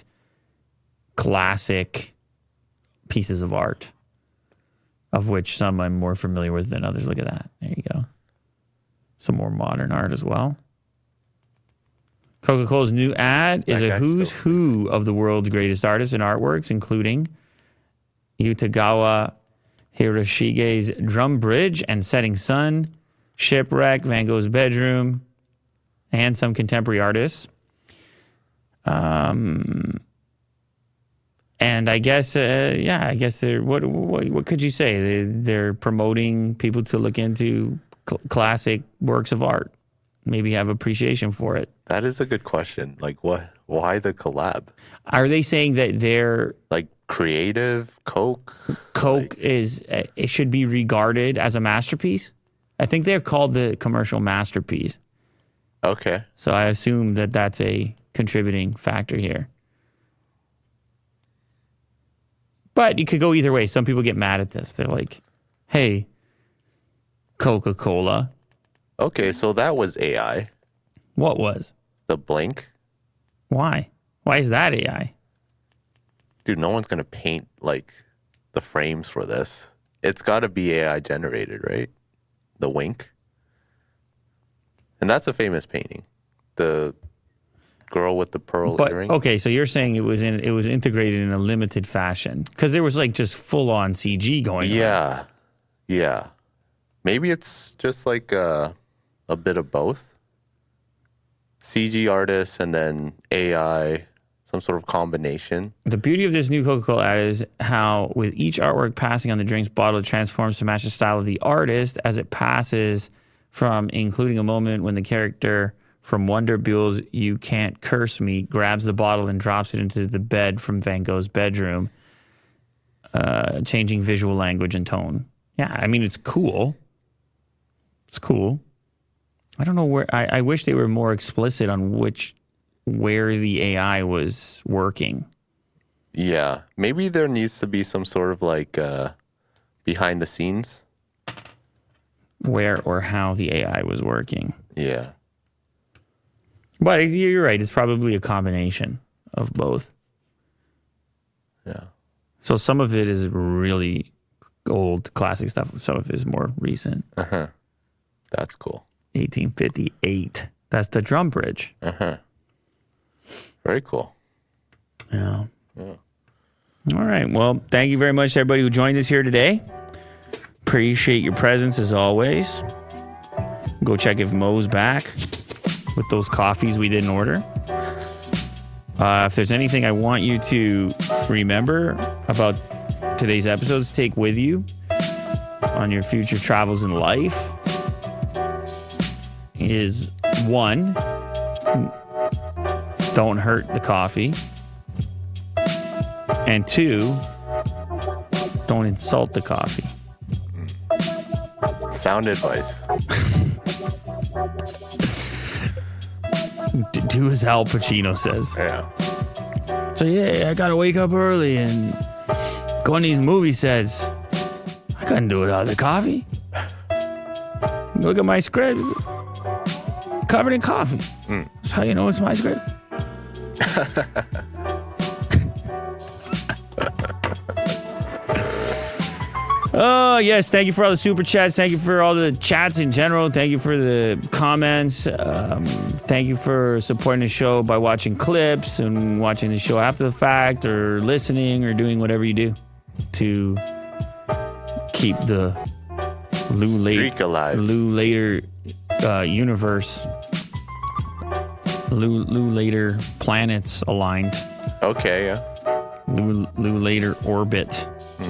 classic pieces of art, of which some I'm more familiar with than others. Look at that. There you go. Some more modern art as well. Coca-Cola's new ad is That a guy's who's still who of the world's greatest artists and artworks, including Utagawa Hiroshige's Drum Bridge and Setting Sun, Shipwreck, Van Gogh's Bedroom, and some contemporary artists. Um, and I guess, uh, yeah, I guess they're, what, what, what could you say? They, they're promoting people to look into cl- classic works of art, maybe have appreciation for it. That is a good question. Like, what? Why the collab? Are they saying that their Like creative Coke? Coke Like, is, uh, it should be regarded as a masterpiece? I think they're called the commercial masterpiece. okay. So I assume that that's a contributing factor here. But you could go either way. Some people get mad at this. They're like, hey, Coca-Cola. Okay, so that was A I. What was? The blink. Why? Why is that A I? Dude, no one's going to paint like the frames for this. It's got to be A I generated, right? The wink. And that's a famous painting. The girl with the pearl But earring. okay, so you're saying it was in it was integrated in a limited fashion because there was like just full on C G going on. Yeah. Yeah. Maybe it's just like uh, a bit of both. C G artists and then A I, some sort of combination. The beauty of this new Coca-Cola ad is how with each artwork passing on the drink's bottle, it transforms to match the style of the artist as it passes from including a moment when the character from Wonder Buell's You Can't Curse Me grabs the bottle and drops it into the bed from Van Gogh's bedroom, uh, changing visual language and tone. Yeah, I mean, it's cool. It's cool. I don't know where, I, I wish they were more explicit on which, where the A I was working. Yeah. Maybe there needs to be some sort of like uh, behind the scenes. Where or how the A I was working. Yeah. But you're right. It's probably a combination of both. Yeah. So some of it is really old classic stuff. Some of it is more recent. Uh-huh. That's cool. eighteen fifty-eight. That's the drum bridge. Uh-huh. Very cool. Yeah. Yeah. All right. Well, thank you very much to everybody who joined us here today. Appreciate your presence as always. Go check if Mo's back with those coffees we didn't order. Uh, if there's anything I want you to remember about today's episodes, take with you on your future travels in life is one, don't hurt the coffee. And two, don't insult the coffee. Sound advice. D- do as Al Pacino says. Yeah. So yeah, I gotta wake up early and go on these movie sets. I couldn't do it without the coffee. Look at my script. Covered in coffee. Mm. That's how you know it's my script. Oh, yes. Thank you for all the super chats. Thank you for all the chats in general. Thank you for the comments. Um, thank you for supporting the show by watching clips and watching the show after the fact or listening or doing whatever you do to keep the Lou Later, Streak alive. Lou Later uh, universe, Lou, Lou Later planets aligned. Okay, yeah. Lou, Lou Later orbit.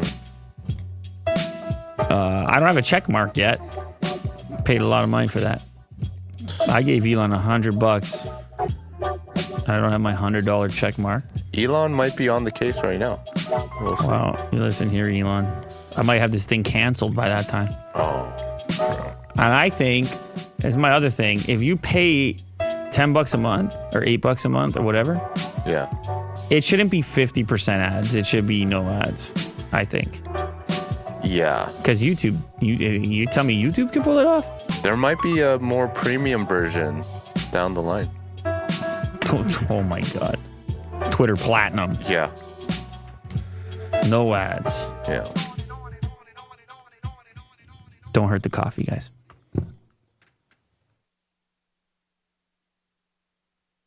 Uh, I don't have a check mark yet. Paid a lot of money for that. I gave Elon a hundred bucks. I don't have my hundred dollar check mark. Elon might be on the case right now. We'll see. Wow, you listen here, Elon. I might have this thing canceled by that time. Oh. And I think, as my other thing, if you pay ten bucks a month or eight bucks a month or whatever, Yeah. it shouldn't be fifty percent ads. It should be no ads, I think. Yeah. Because YouTube, you you tell me YouTube can pull it off? There might be a more premium version down the line. Oh my God. Twitter Platinum. Yeah. No ads. Yeah. Don't hurt the coffee, guys.